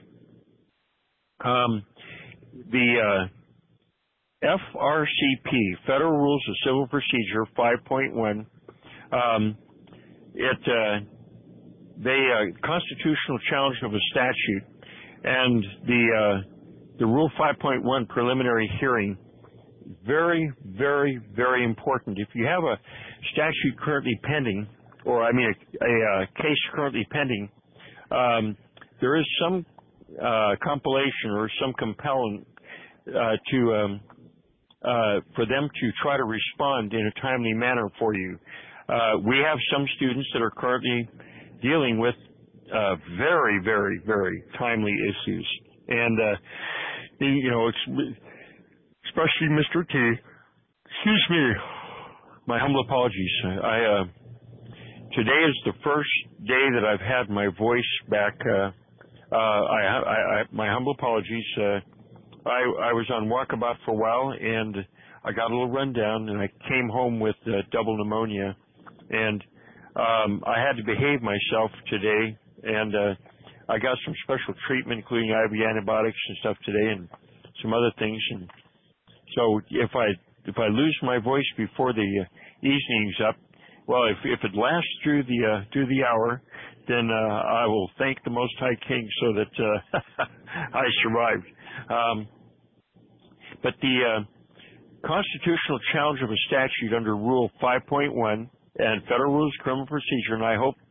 so um, the uh, F R C P, Federal Rules of Civil Procedure five point one, um, it uh, they uh, constitutional challenge of a statute, and the uh, the Rule five point one preliminary hearing, very, very, very important. If you have a statute currently pending, or I mean a, a, a case currently pending, um, there is some uh, compilation or some compelling uh, to um, Uh, for them to try to respond in a timely manner for you. Uh, we have some students that are currently dealing with uh, very, very, very timely issues. And, uh, you know, it's, especially Mister T, excuse me, my humble apologies. I, uh, today is the first day that I've had my voice back. Uh, uh, I, I, I, my humble apologies. Uh, I, I was on walkabout for a while, and I got a little rundown, and I came home with uh, double pneumonia, and um, I had to behave myself today, and uh, I got some special treatment, including I V antibiotics and stuff today, and some other things. And so if I if I lose my voice before the uh, evening's up, well, if if it lasts through the uh, through the hour, then uh, I will thank the Most High King so that uh, I survived. Um, but the uh, constitutional challenge of a statute under Rule five point one and Federal Rules of Criminal Procedure, and I hope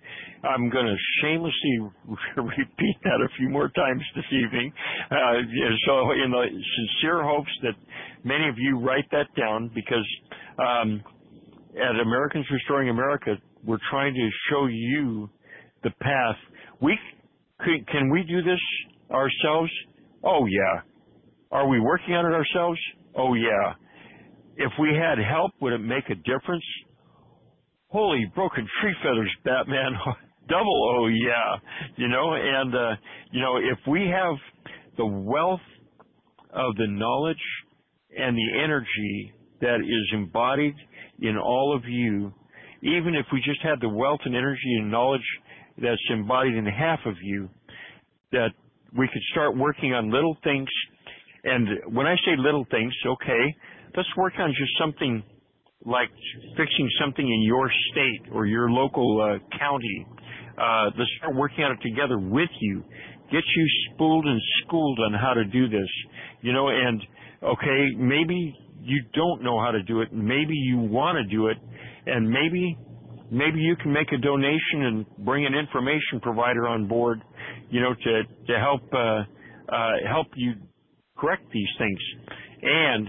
I'm going to shamelessly repeat that a few more times this evening. Uh, so in the sincere hopes that many of you write that down, because um, at Americans Restoring America, we're trying to show you the path. We can, can we do this ourselves? Oh, yeah. Are we working on it ourselves? Oh, yeah. If we had help, would it make a difference? Holy broken tree feathers, Batman. Double oh, yeah. You know, and, uh, you know, if we have the wealth of the knowledge and the energy that is embodied in all of you, even if we just had the wealth and energy and knowledge that's embodied in half of you, that we could start working on little things. And when I say little things, okay, let's work on just something like fixing something in your state or your local uh, county. Uh, let's start working on it together with you. Get you spooled and schooled on how to do this. You know, and okay, maybe you don't know how to do it. Maybe you want to do it, and maybe maybe you can make a donation and bring an information provider on board, you know, to to help uh, uh, help you correct these things and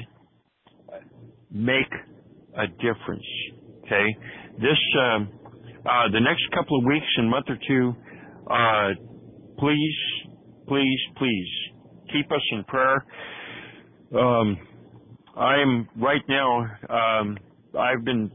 make a difference. Okay, this um, uh, the next couple of weeks and month or two, uh, please, please, please keep us in prayer. Um, I'm right now. Um, I've been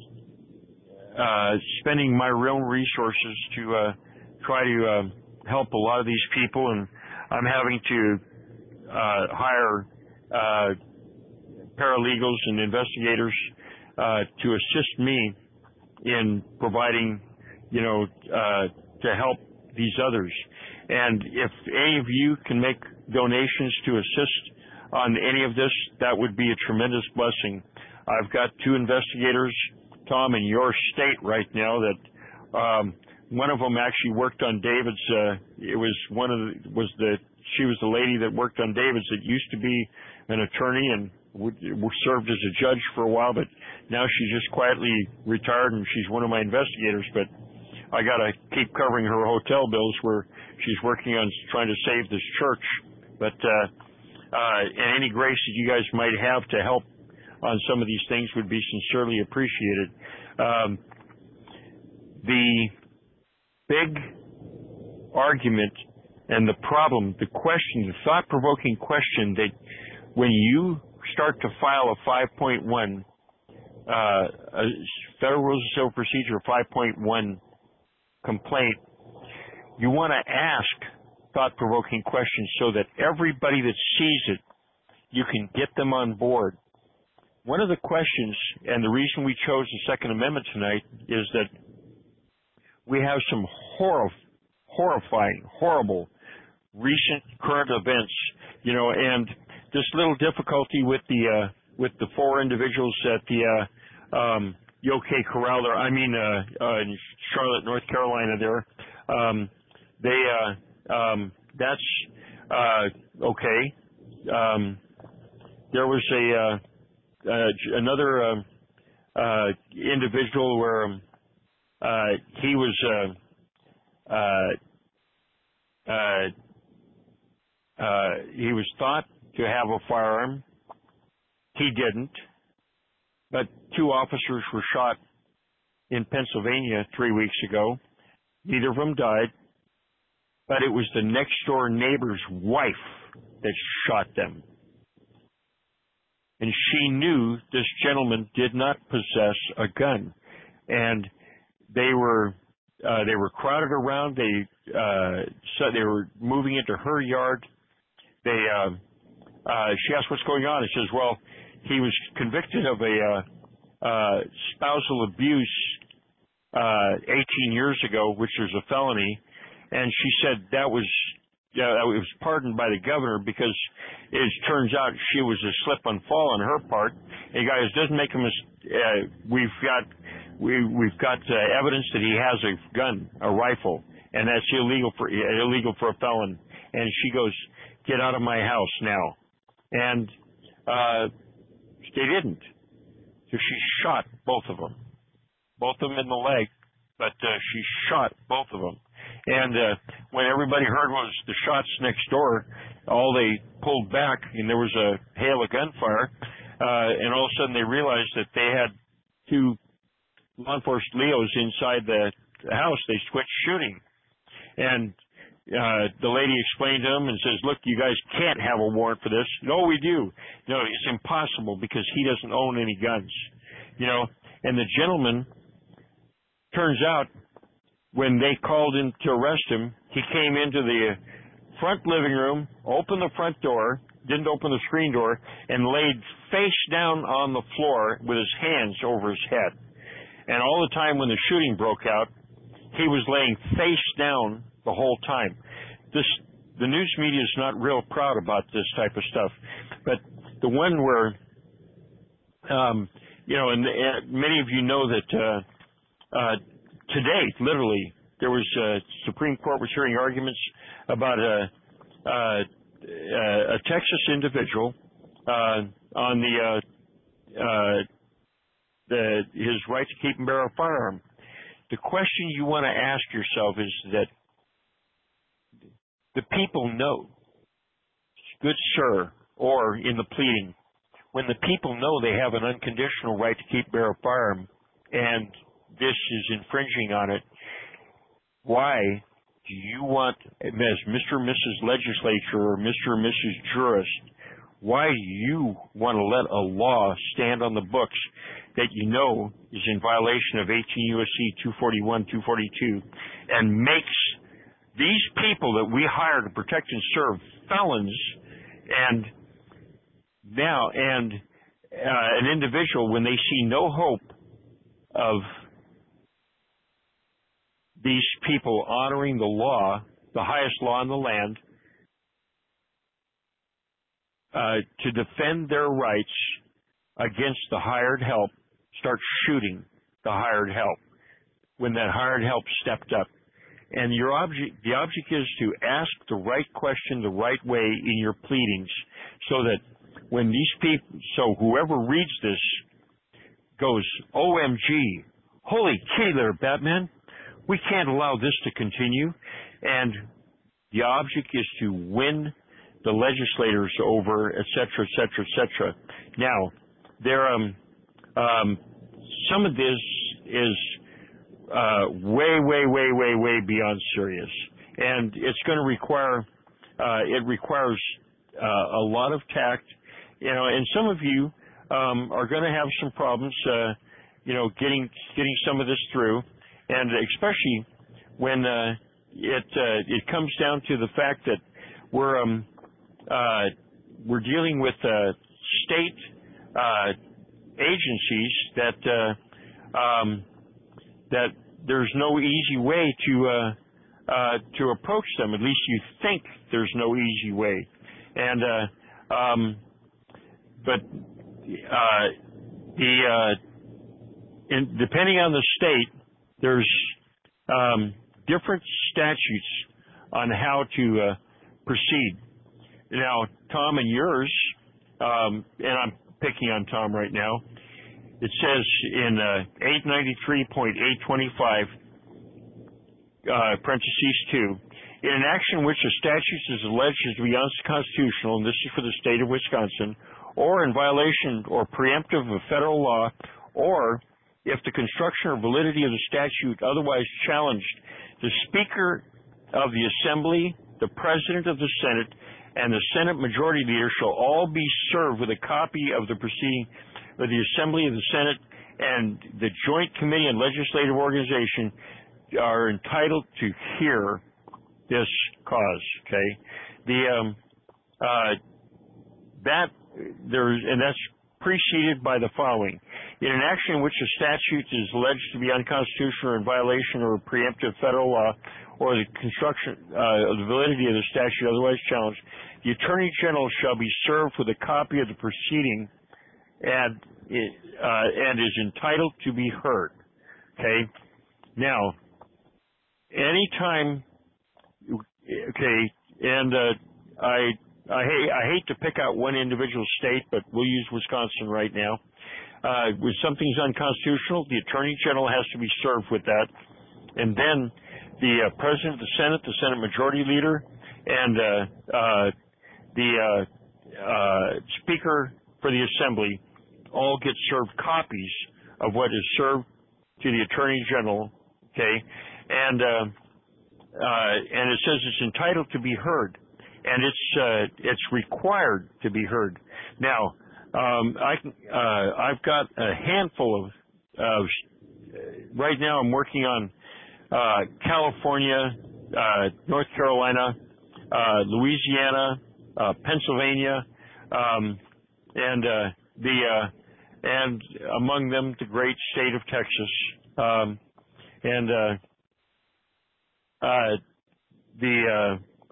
uh, spending my real resources to uh, try to uh, help a lot of these people, and I'm having to uh, hire uh, paralegals and investigators uh, to assist me in providing, you know, uh, to help these others. And if any of you can make donations to assist on any of this, that would be a tremendous blessing. I've got two investigators, Tom, in your state right now that um, one of them actually worked on David's. Uh, it was one of the, was the she was the lady that worked on David's that used to be an attorney and would, served as a judge for a while, but now she's just quietly retired and she's one of my investigators. But I got to keep covering her hotel bills where she's working on trying to save this church. But uh, uh, and any grace that you guys might have to help on some of these things would be sincerely appreciated. Um, the big argument and the problem, the question, the thought-provoking question that when you start to file a five point one, uh, a Federal Rules of Civil Procedure five point one complaint, you want to ask thought-provoking questions so that everybody that sees it, you can get them on board. One of the questions, and the reason we chose the Second Amendment tonight, is that we have some horror, horrifying, horrible, recent current events, you know, and this little difficulty with the uh, with the four individuals at the uh, um, Yoke Corral there, I mean, uh, uh, in Charlotte, North Carolina there, um, they, uh, um, that's, uh, okay. Um, there was a, uh, uh, another, uh, uh, individual where, um, uh, he was, uh, uh, uh, uh, he was thought to have a firearm. He didn't. But two officers were shot in Pennsylvania three weeks ago. Neither of them died, but it was the next door neighbor's wife that shot them. And she knew this gentleman did not possess a gun. And they were uh, they were crowded around. They uh, so they were moving into her yard. They uh, uh, she asked what's going on. He says, well, he was convicted of a uh, uh, spousal abuse uh, eighteen years ago, which was a felony, and she said that was uh, it was pardoned by the governor because it turns out she was a slip and fall on her part. Hey guys, doesn't make him. Uh, we've got we we've got uh, evidence that he has a gun, a rifle, and that's illegal for illegal for a felon. And she goes, "Get out of my house now," and uh, they didn't. So she shot both of them, both of them in the leg, but uh, she shot both of them. And uh, when everybody heard was the shots next door, all they pulled back, and there was a hail of gunfire. Uh, and all of a sudden, they realized that they had two law enforcement Leos inside the house. They switched shooting, and uh, the lady explained to them and says, "Look, you guys can't have a warrant for this." "No, we do." "No, it's impossible because he doesn't own any guns." You know, and the gentleman, turns out, when they called him to arrest him, he came into the front living room, opened the front door, didn't open the screen door, and laid face down on the floor with his hands over his head. And all the time when the shooting broke out, he was laying face down the whole time. This, the news media is not real proud about this type of stuff. But the one where, um, you know, and, and many of you know that uh, uh, today, literally, there was uh, Supreme Court was hearing arguments about a, a, a Texas individual uh, on the, uh, uh, the his right to keep and bear a firearm. The question you want to ask yourself is that the people know, good sir, or in the pleading, when the people know they have an unconditional right to keep and bear a firearm, and this is infringing on it, why do you want, as Mister and Missus Legislature or Mister and Missus Jurist, why do you want to let a law stand on the books that you know is in violation of eighteen U S C two forty-one, two forty-two, and makes these people that we hire to protect and serve felons, and now, and uh, an individual, when they see no hope of these people honoring the law, the highest law in the land, uh, to defend their rights against the hired help, start shooting the hired help when that hired help stepped up. And your object, the object is to ask the right question the right way in your pleadings, so that when these people, so whoever reads this goes, O M G, holy kitty litter, Batman, we can't allow this to continue. And the object is to win the legislators over, et cetera, et cetera, et cetera. Now, there, um, um, some of this is uh, way, way, way, way, way beyond serious, and it's going to require, uh, it requires uh, a lot of tact, you know. And some of you um, are going to have some problems, uh, you know, getting getting some of this through, and especially when uh, it uh, it comes down to the fact that we're um, uh, we're dealing with uh, state uh, agencies that uh, um, that there's no easy way to uh, uh, to approach them. At least you think there's no easy way, and uh, um, but uh, the uh, in, depending on the state, there's um, different statutes on how to uh, proceed. Now, Tom, and yours, um, and I'm picking on Tom right now, it says in uh, eight ninety-three point eight twenty-five, uh, parentheses two, in an action in which a statute is alleged to be unconstitutional, and this is for the state of Wisconsin, or in violation or preemptive of federal law, or if the construction or validity of the statute otherwise challenged, the Speaker of the Assembly, the President of the Senate, and the Senate Majority Leader shall all be served with a copy of the proceeding of the Assembly of the Senate, and the Joint Committee and Legislative Organization are entitled to hear this cause. Okay, the um, uh, that there's and that's preceded by the following: in an action in which a statute is alleged to be unconstitutional or in violation or preemptive federal law, or the construction uh, of the validity of the statute otherwise challenged, the Attorney General shall be served with a copy of the proceeding and uh, and is entitled to be heard. Okay. Now, anytime, okay, and uh, I I hate I hate to pick out one individual state, but we'll use Wisconsin right now. Uh, when something's unconstitutional, the Attorney General has to be served with that, and then the uh, President of the Senate, the Senate Majority Leader, and uh, uh, the uh, uh, Speaker for the Assembly all get served copies of what is served to the Attorney General, okay, and uh, uh, and it says it's entitled to be heard, and it's uh, it's required to be heard. Now, um, I uh, I've got a handful of of right now. I'm working on uh, California, uh, North Carolina, uh, Louisiana, uh, Pennsylvania, um, and uh, the uh, and among them the great state of Texas, um, and uh, uh, the uh,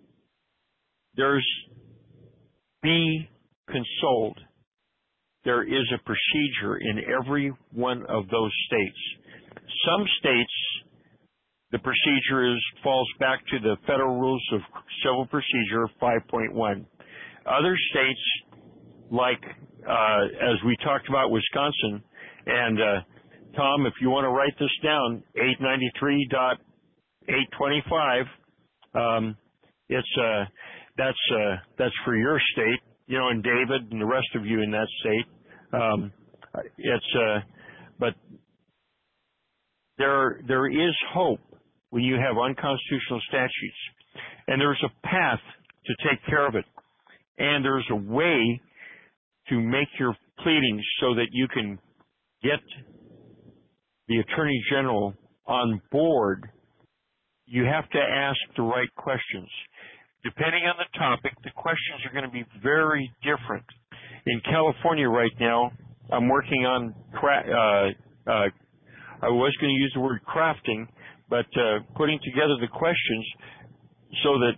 there's be consoled. There is a procedure in every one of those states. Some states, the procedure is falls back to the Federal Rules of Civil Procedure five point one. Other states, like uh, as we talked about Wisconsin, and uh, Tom, if you want to write this down, eight ninety-three point eight twenty-five, um, it's uh, that's uh, that's for your state, you know, and David and the rest of you in that state. Um, it's uh, but there there is hope when you have unconstitutional statutes, and there's a path to take care of it, and there's a way to make your pleadings so that you can get the Attorney General on board. You have to ask the right questions. Depending on the topic, the questions are going to be very different. In California right now, I'm working on, cra- uh, uh, I was going to use the word crafting, but uh, putting together the questions so that,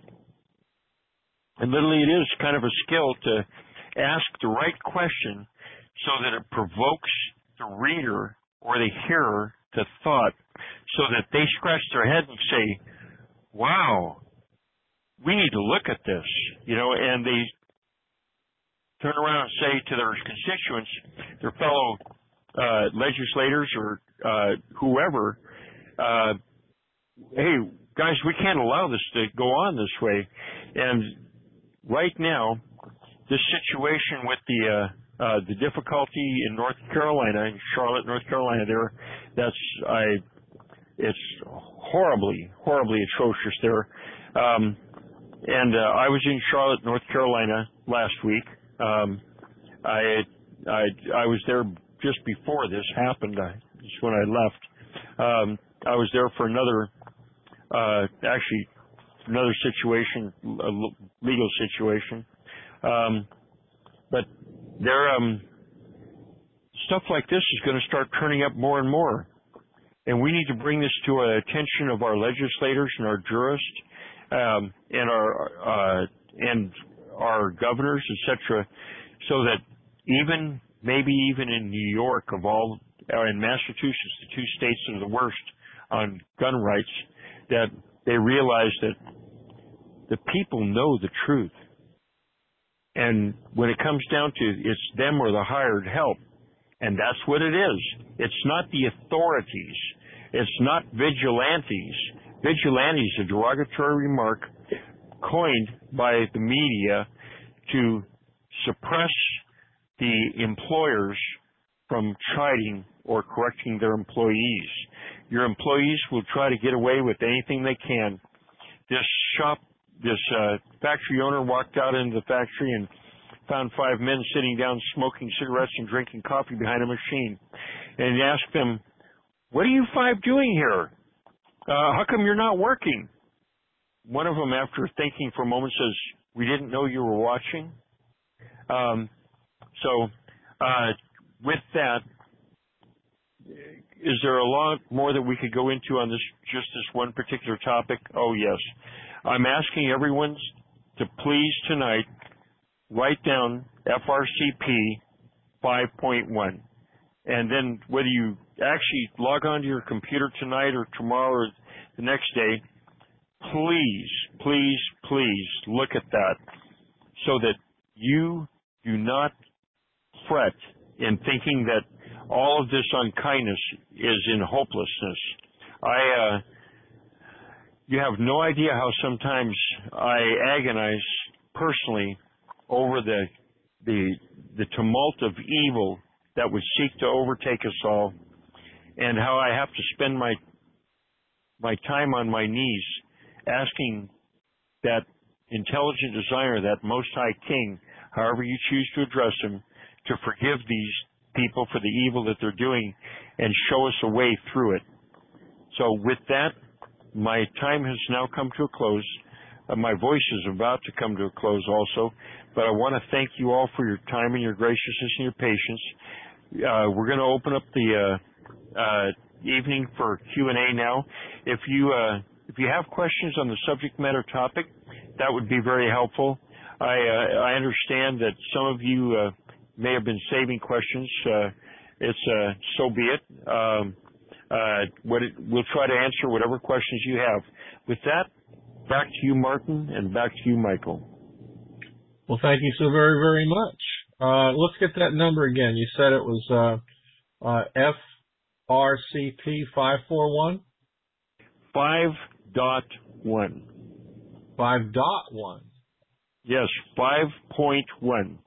and literally it is kind of a skill to ask the right question so that it provokes the reader or the hearer to thought, so that they scratch their head and say, wow, we need to look at this, you know, and they turn around and say to their constituents, their fellow uh, legislators or uh, whoever, uh, hey, guys, we can't allow this to go on this way. And right now, this situation with the uh, uh, the difficulty in North Carolina, in Charlotte, North Carolina, there, that's I, it's horribly, horribly atrocious there. Um, and uh, I was in Charlotte, North Carolina last week. Um, I, I I was there just before this happened. I, just when I left, um, I was there for another, uh, actually, another situation, a legal situation. Um, but there, um, stuff like this is going to start turning up more and more, and we need to bring this to the attention of our legislators and our jurists, um, and our uh, and our governors, et cetera, so that even maybe even in New York, of all, or in Massachusetts, the two states that are the worst on gun rights, that they realize that the people know the truth. And when it comes down to it's them or the hired help, and that's what it is. It's not the authorities. It's not vigilantes. Vigilantes, a derogatory remark coined by the media to suppress the employers from chiding or correcting their employees. Your employees will try to get away with anything they can. This shop This uh, factory owner walked out into the factory and found five men sitting down smoking cigarettes and drinking coffee behind a machine. And he asked them, "What are you five doing here? Uh, how come you're not working?" One of them, after thinking for a moment, says, "We didn't know you were watching." Um, so uh, with that, is there a lot more that we could go into on this, just this one particular topic? Oh, yes. I'm asking everyone to please tonight write down F R C P five point one. And then whether you actually log onto your computer tonight or tomorrow or the next day, please, please, please look at that so that you do not fret in thinking that all of this unkindness is in hopelessness. I, uh, you have no idea how sometimes I agonize personally over the the the tumult of evil that would seek to overtake us all, and how I have to spend my my time on my knees asking that intelligent designer, that Most High King, however you choose to address him, to forgive these people for the evil that they're doing and show us a way through it. So with that, my time has now come to a close. Uh, my voice is about to come to a close also, but I want to thank you all for your time and your graciousness and your patience. Uh, we're going to open up the uh, uh, evening for Q and A now. If you uh, if you have questions on the subject matter topic, that would be very helpful. I uh, I understand that some of you uh, may have been saving questions. Uh, it's uh, so be it. Um, uh, what it. We'll try to answer whatever questions you have. With that, back to you, Martin, and back to you, Michael. Well, thank you so very, very much. Uh, let's get that number again. You said it was uh, uh, F R C P five four one? five dot one. five dot one. Yes, five point one.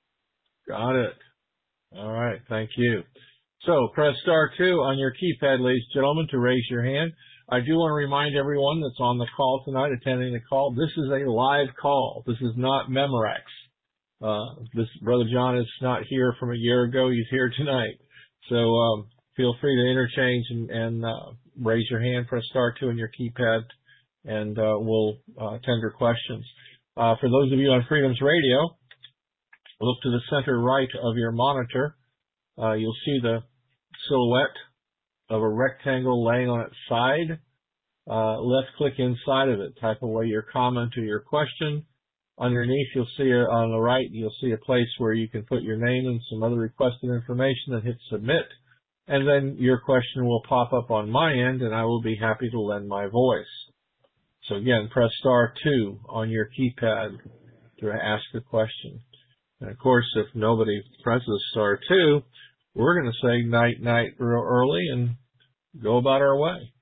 Got it. All right, thank you. So press star two on your keypad, ladies and gentlemen, to raise your hand. I do want to remind everyone that's on the call tonight, attending the call, this is a live call. This is not Memorex. Uh, this Brother John is not here from a year ago. He's here tonight. So um, feel free to interchange and, and uh, raise your hand, press star two on your keypad, and uh, we'll uh, tender questions. Uh, for those of you on Freedoms Radio, look to the center right of your monitor. Uh, you'll see the silhouette of a rectangle laying on its side. Uh, left click inside of it. Type away your comment or your question. Underneath, you'll see a, on the right, you'll see a place where you can put your name and some other requested information and hit submit. And then your question will pop up on my end, and I will be happy to lend my voice. So again, press star two on your keypad to ask a question. And of course, if nobody presses star two, we're going to say night, night real early and go about our way.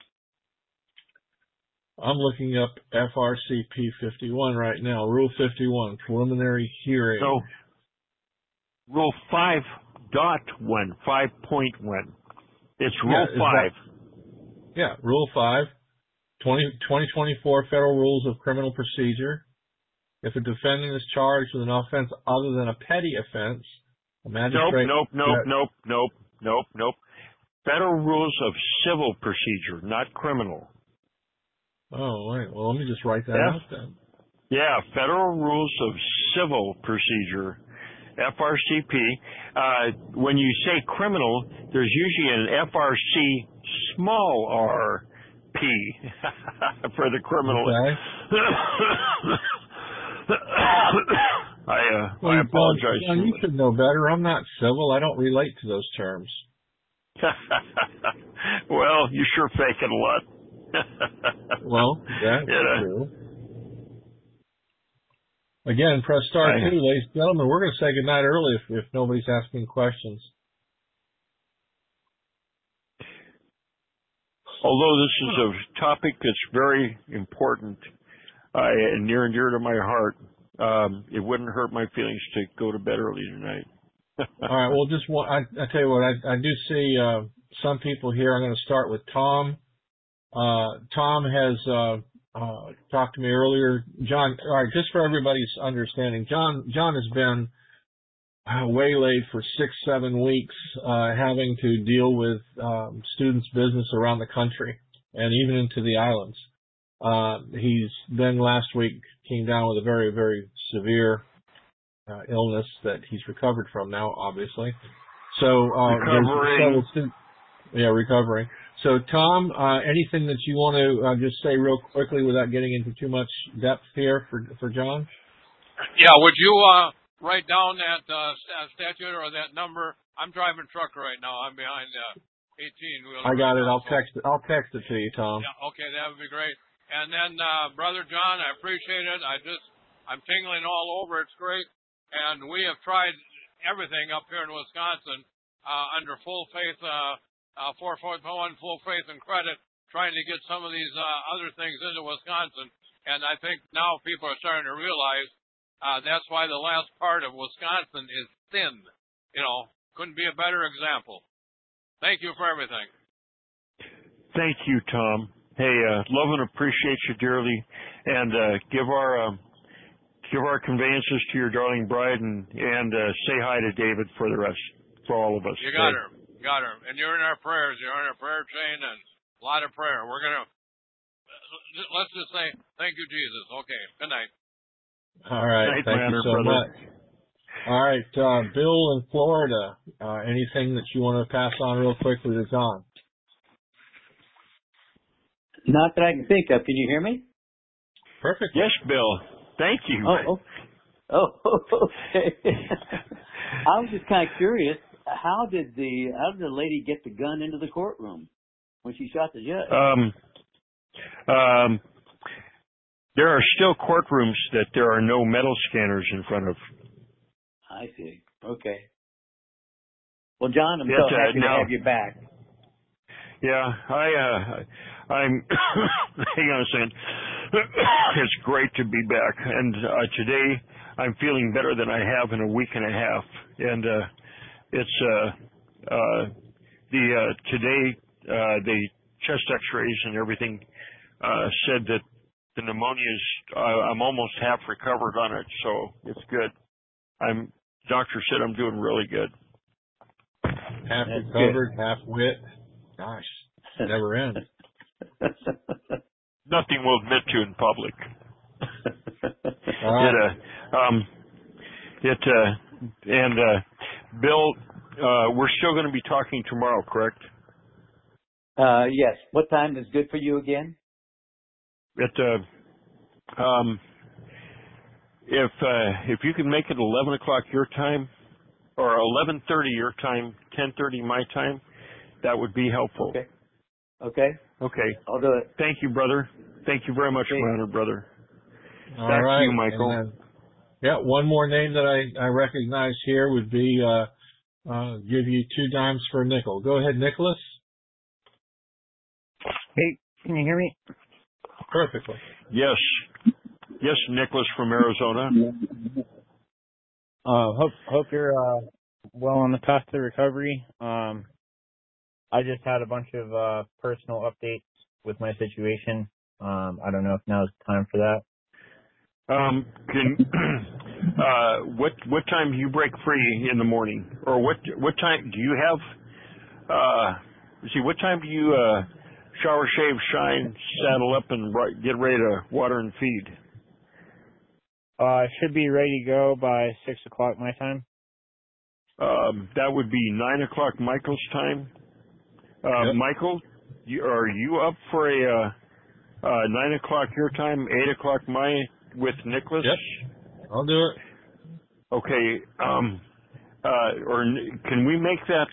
I'm looking up F R C P fifty-one right now. Rule fifty-one, preliminary hearing. So, Rule five dot one, five point one. It's Rule yeah, five. That, yeah, Rule five, twenty twenty-four Federal Rules of Criminal Procedure. If a defendant is charged with an offense other than a petty offense, a magistrate... Nope, nope, nope, nope, nope, nope, nope. Federal Rules of Civil Procedure, not criminal. Oh, wait. Well, let me just write that F- out then. Yeah, Federal Rules of Civil Procedure, F R C P. Uh, when you say criminal, there's usually an F R C small r P for the criminal. Okay. I, uh, well, I apologize. John, you should know better. I'm not civil. I don't relate to those terms. Well, you sure fake it a lot. Well, that's you know. true. Again, press star I, two, ladies and gentlemen. We're going to say goodnight early if, if nobody's asking questions. Although this is a topic that's very important uh, and near and dear to my heart, um, it wouldn't hurt my feelings to go to bed early tonight. All right. Well, just one, I, I tell you what, I, I do see uh, some people here. I'm going to start with Tom. Uh, Tom has uh, uh, talked to me earlier. John, all right, just for everybody's understanding, John John has been uh, waylaid for six, seven weeks, uh, having to deal with um, students' business around the country and even into the islands. Uh, he's then last week came down with a very, very severe uh, illness that he's recovered from now, obviously. So, uh, recovering. Stu- yeah, recovering. So, Tom, uh, anything that you want to uh, just say real quickly without getting into too much depth here for for John? Yeah, would you uh, write down that uh, statute or that number? I'm driving a truck right now. I'm behind uh, eighteen wheeler. I got right it. now, I'll so. text it. I'll text it to you, Tom. Yeah, okay, that would be great. And then, uh, Brother John, I appreciate it. I just, I'm tingling all over. It's great. And we have tried everything up here in Wisconsin uh, under full faith, uh, uh, four point one, full faith and credit. trying to get some of these uh, other things into Wisconsin. And I think now people are starting to realize uh, that's why the last part of Wisconsin is thin. You know, couldn't be a better example. Thank you for everything. Thank you, Tom. Hey, uh, love and appreciate you dearly, and uh, give our uh, give our conveyances to your darling bride, and and uh, say hi to David for the rest, for all of us. You got her, got her, and you're in our prayers. You're in our prayer chain, and a lot of prayer. We're gonna let's just say thank you, Jesus. Okay, good night. All right, night, thank Manor, you so brother. much. All right, uh, Bill in Florida. Uh, anything that you want to pass on real quickly to John? Not that I can think of. Can you hear me? Perfect. Yes, Bill. Thank you. Oh, oh, oh okay. I was just kind of curious. How did the how did the lady get the gun into the courtroom when she shot the judge? Um, um, there are still courtrooms that there are no metal scanners in front of. I see. Okay. Well, John, I'm Yes, so uh, happy now, to have you back. Yeah, I, uh, I'm, hang on a second. It's great to be back. And, uh, today I'm feeling better than I have in a week and a half. And, uh, it's, uh, uh, the, uh, today, uh, the chest x-rays and everything, uh, said that the pneumonia is, uh, I'm almost half recovered on it. So it's good. I'm, doctor said I'm doing really good. Half That's recovered, half wit. Gosh, never ends. Nothing we'll admit to in public. All right. It, uh, um, it, uh, and, uh, Bill, uh, we're still going to be talking tomorrow, correct? Uh, yes. What time is good for you again? It, uh, um, if, uh, if you can make it eleven o'clock your time, or eleven thirty your time, ten thirty my time, that would be helpful. Okay. Okay. Okay. I'll do it. Thank you, brother. Thank you very much, Okay. my honored brother. All Back right. to you, Michael. And then, yeah, one more name that I, I recognize here would be, uh, uh, give you two dimes for a nickel. Go ahead, Nicholas. Hey, can you hear me? Perfectly. Yes. Yes, Nicholas from Arizona. Uh, hope hope you're uh, well on the path to recovery. Um, I just had a bunch of uh, personal updates with my situation. Um, I don't know if now's the time for that. Um, can uh, what what time do you break free in the morning, or what what time do you have? Uh, let's see, what time do you uh, shower, shave, shine, saddle up, and ri- get ready to water and feed? Uh, I should be ready to go by six o'clock my time. Um, that would be nine o'clock Michael's time. Uh, Yep. Michael, you, are you up for a uh, uh, nine o'clock your time, eight o'clock my with Nicholas? Yep. I'll do it. Okay. Um, uh, or n- can we make that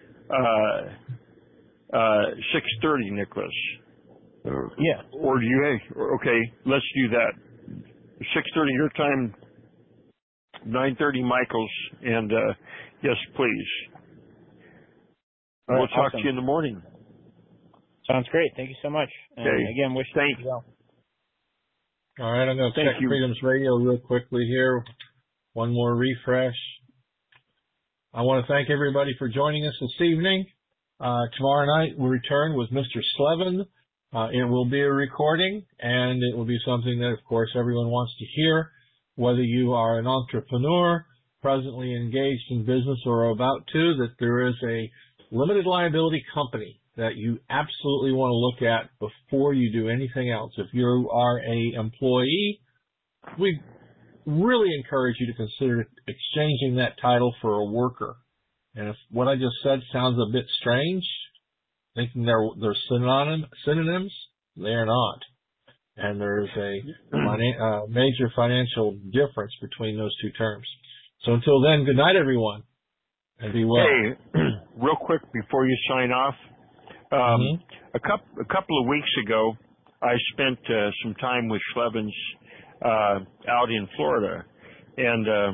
uh, uh, six thirty, Nicholas? Or, Yeah. Or do you? Okay, let's do that. Six thirty your time, nine thirty Michael's, and uh, yes, please. All We'll right, talk awesome. to you in the morning. Sounds great. Thank you so much. And Okay. again, wish Thank- you well. All right, I'm going to Thank check you. Freedom's Radio real quickly here. One more refresh. I want to thank everybody for joining us this evening. Uh, tomorrow night we'll return with Mister Slevin. Uh, it will be a recording, and it will be something that, of course, everyone wants to hear, whether you are an entrepreneur, presently engaged in business or about to, that there is a limited liability company that you absolutely want to look at before you do anything else. If you are a employee, we really encourage you to consider exchanging that title for a worker. And if what I just said sounds a bit strange, thinking they're, they're synonym, synonyms, they are not. And there's a finan- uh, major financial difference between those two terms. So until then, good night, everyone, and be well. Hey, real quick before you sign off, um, Mm-hmm. a couple a couple of weeks ago, I spent uh, some time with Schlevins uh, out in Florida, and uh,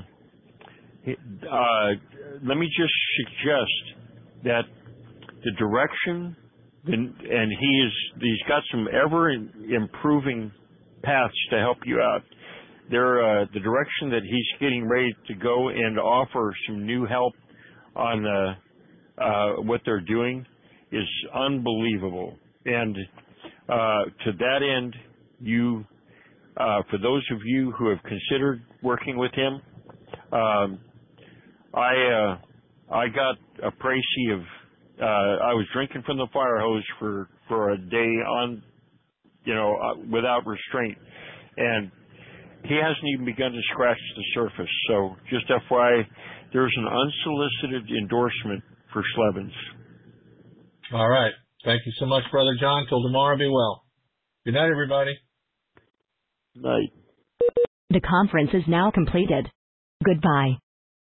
uh, let me just suggest that the direction and and he is he's got some ever improving paths to help you out. There, uh, the direction that he's getting ready to go and offer some new help on uh, uh, what they're doing is unbelievable. And uh, to that end, you, uh, for those of you who have considered working with him, um, I uh, I got a précis of uh, I was drinking from the fire hose for for a day on, you know, uh, without restraint, and he hasn't even begun to scratch the surface. So just F Y I, there's an unsolicited endorsement for Schlevens. All right. Thank you so much, Brother John. Till tomorrow, be well. Good night, everybody. Night. The conference is now completed. Goodbye.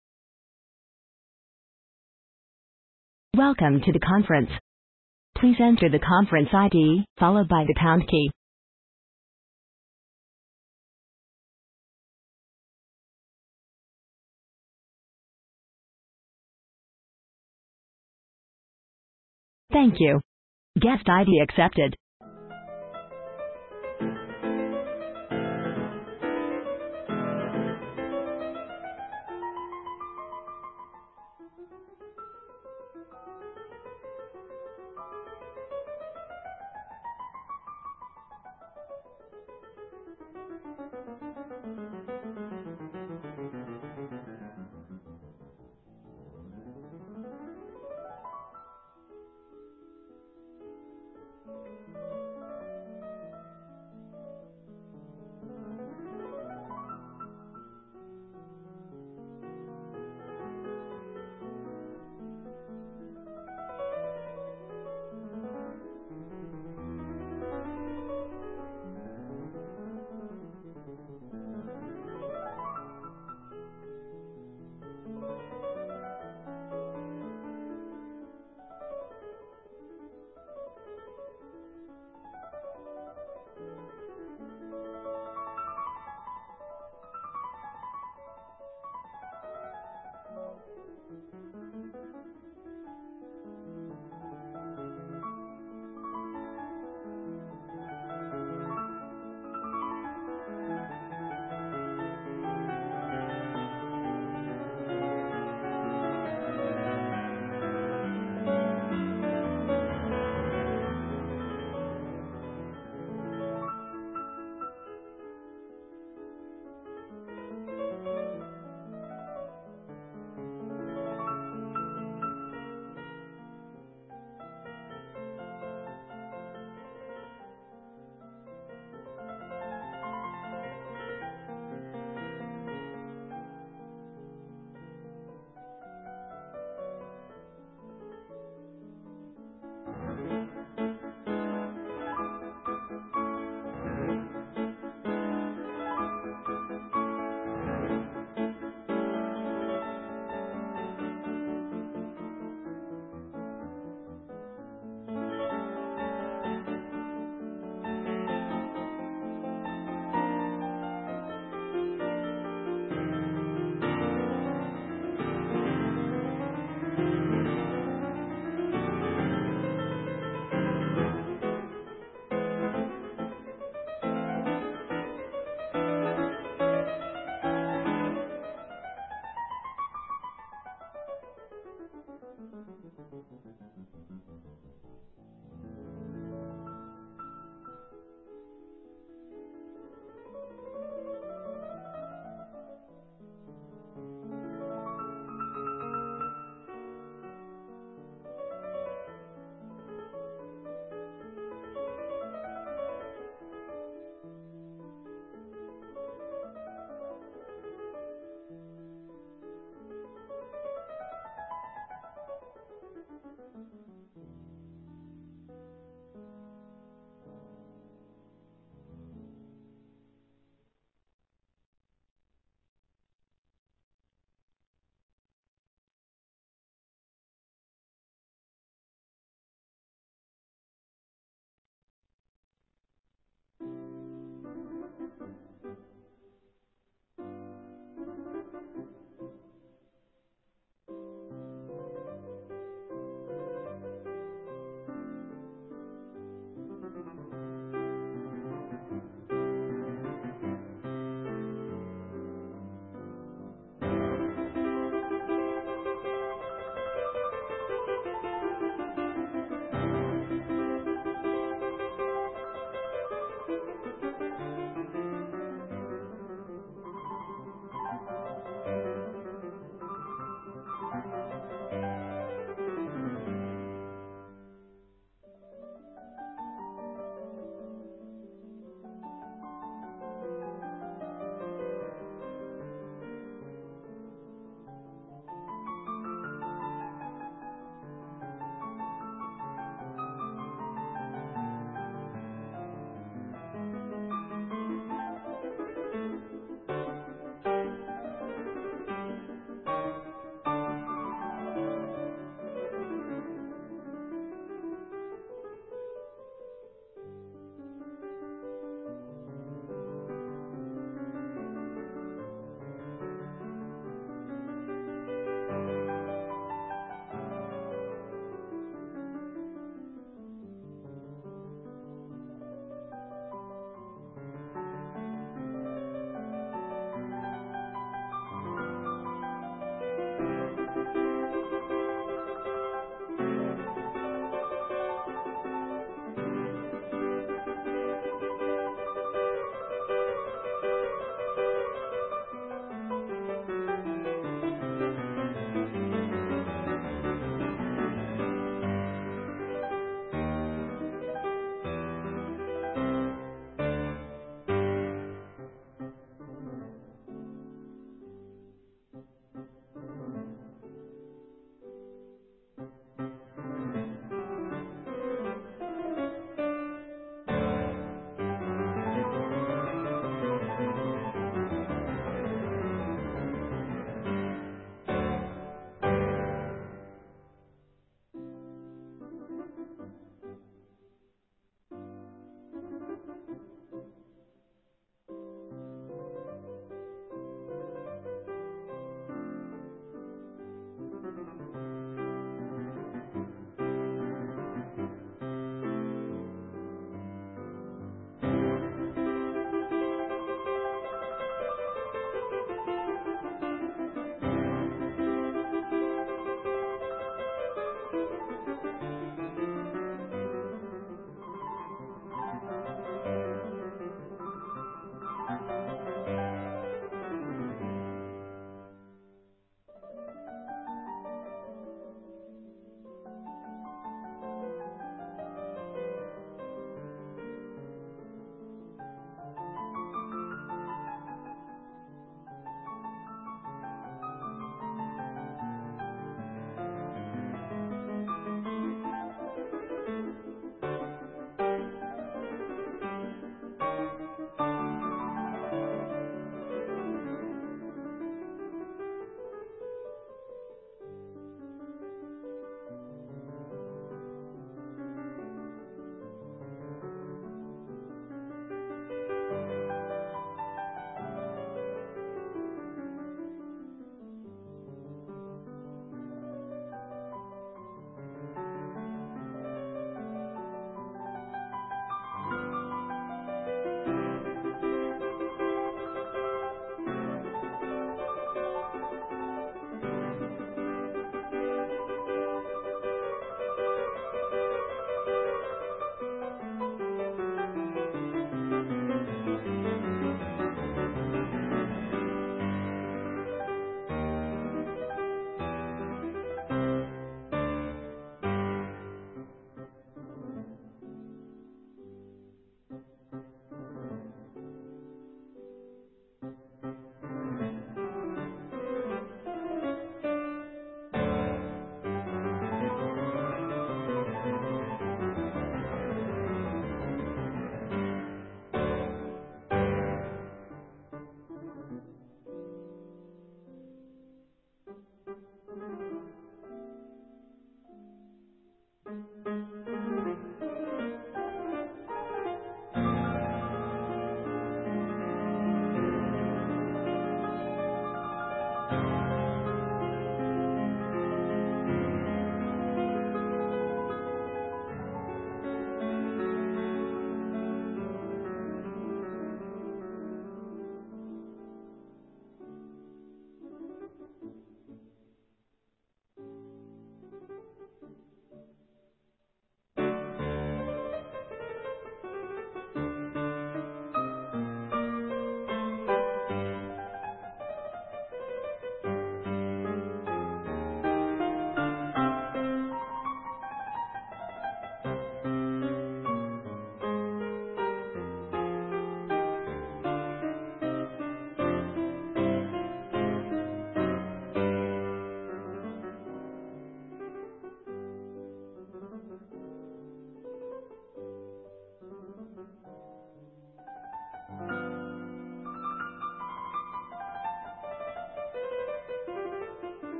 Welcome to the conference. Please enter the conference I D, followed by the pound key. Thank you. Guest I D accepted.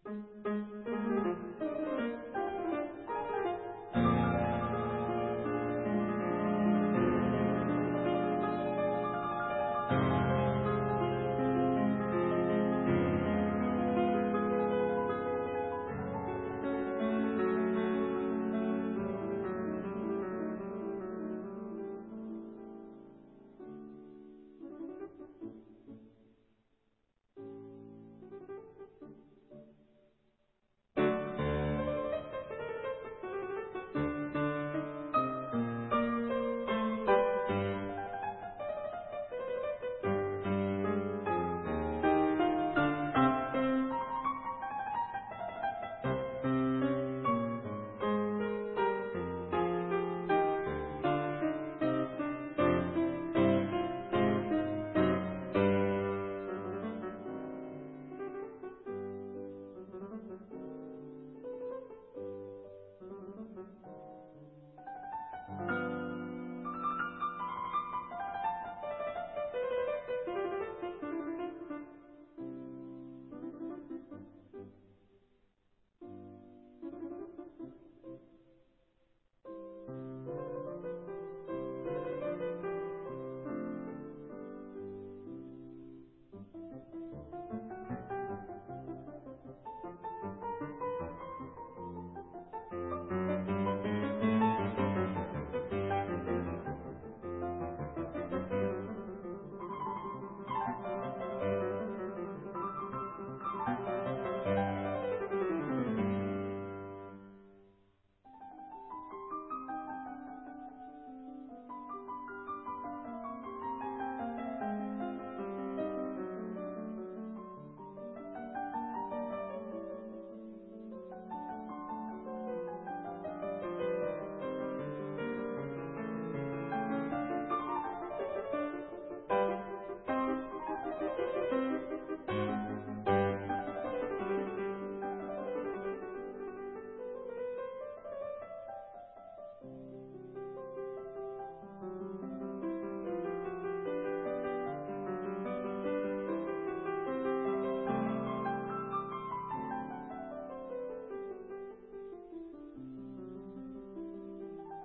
you.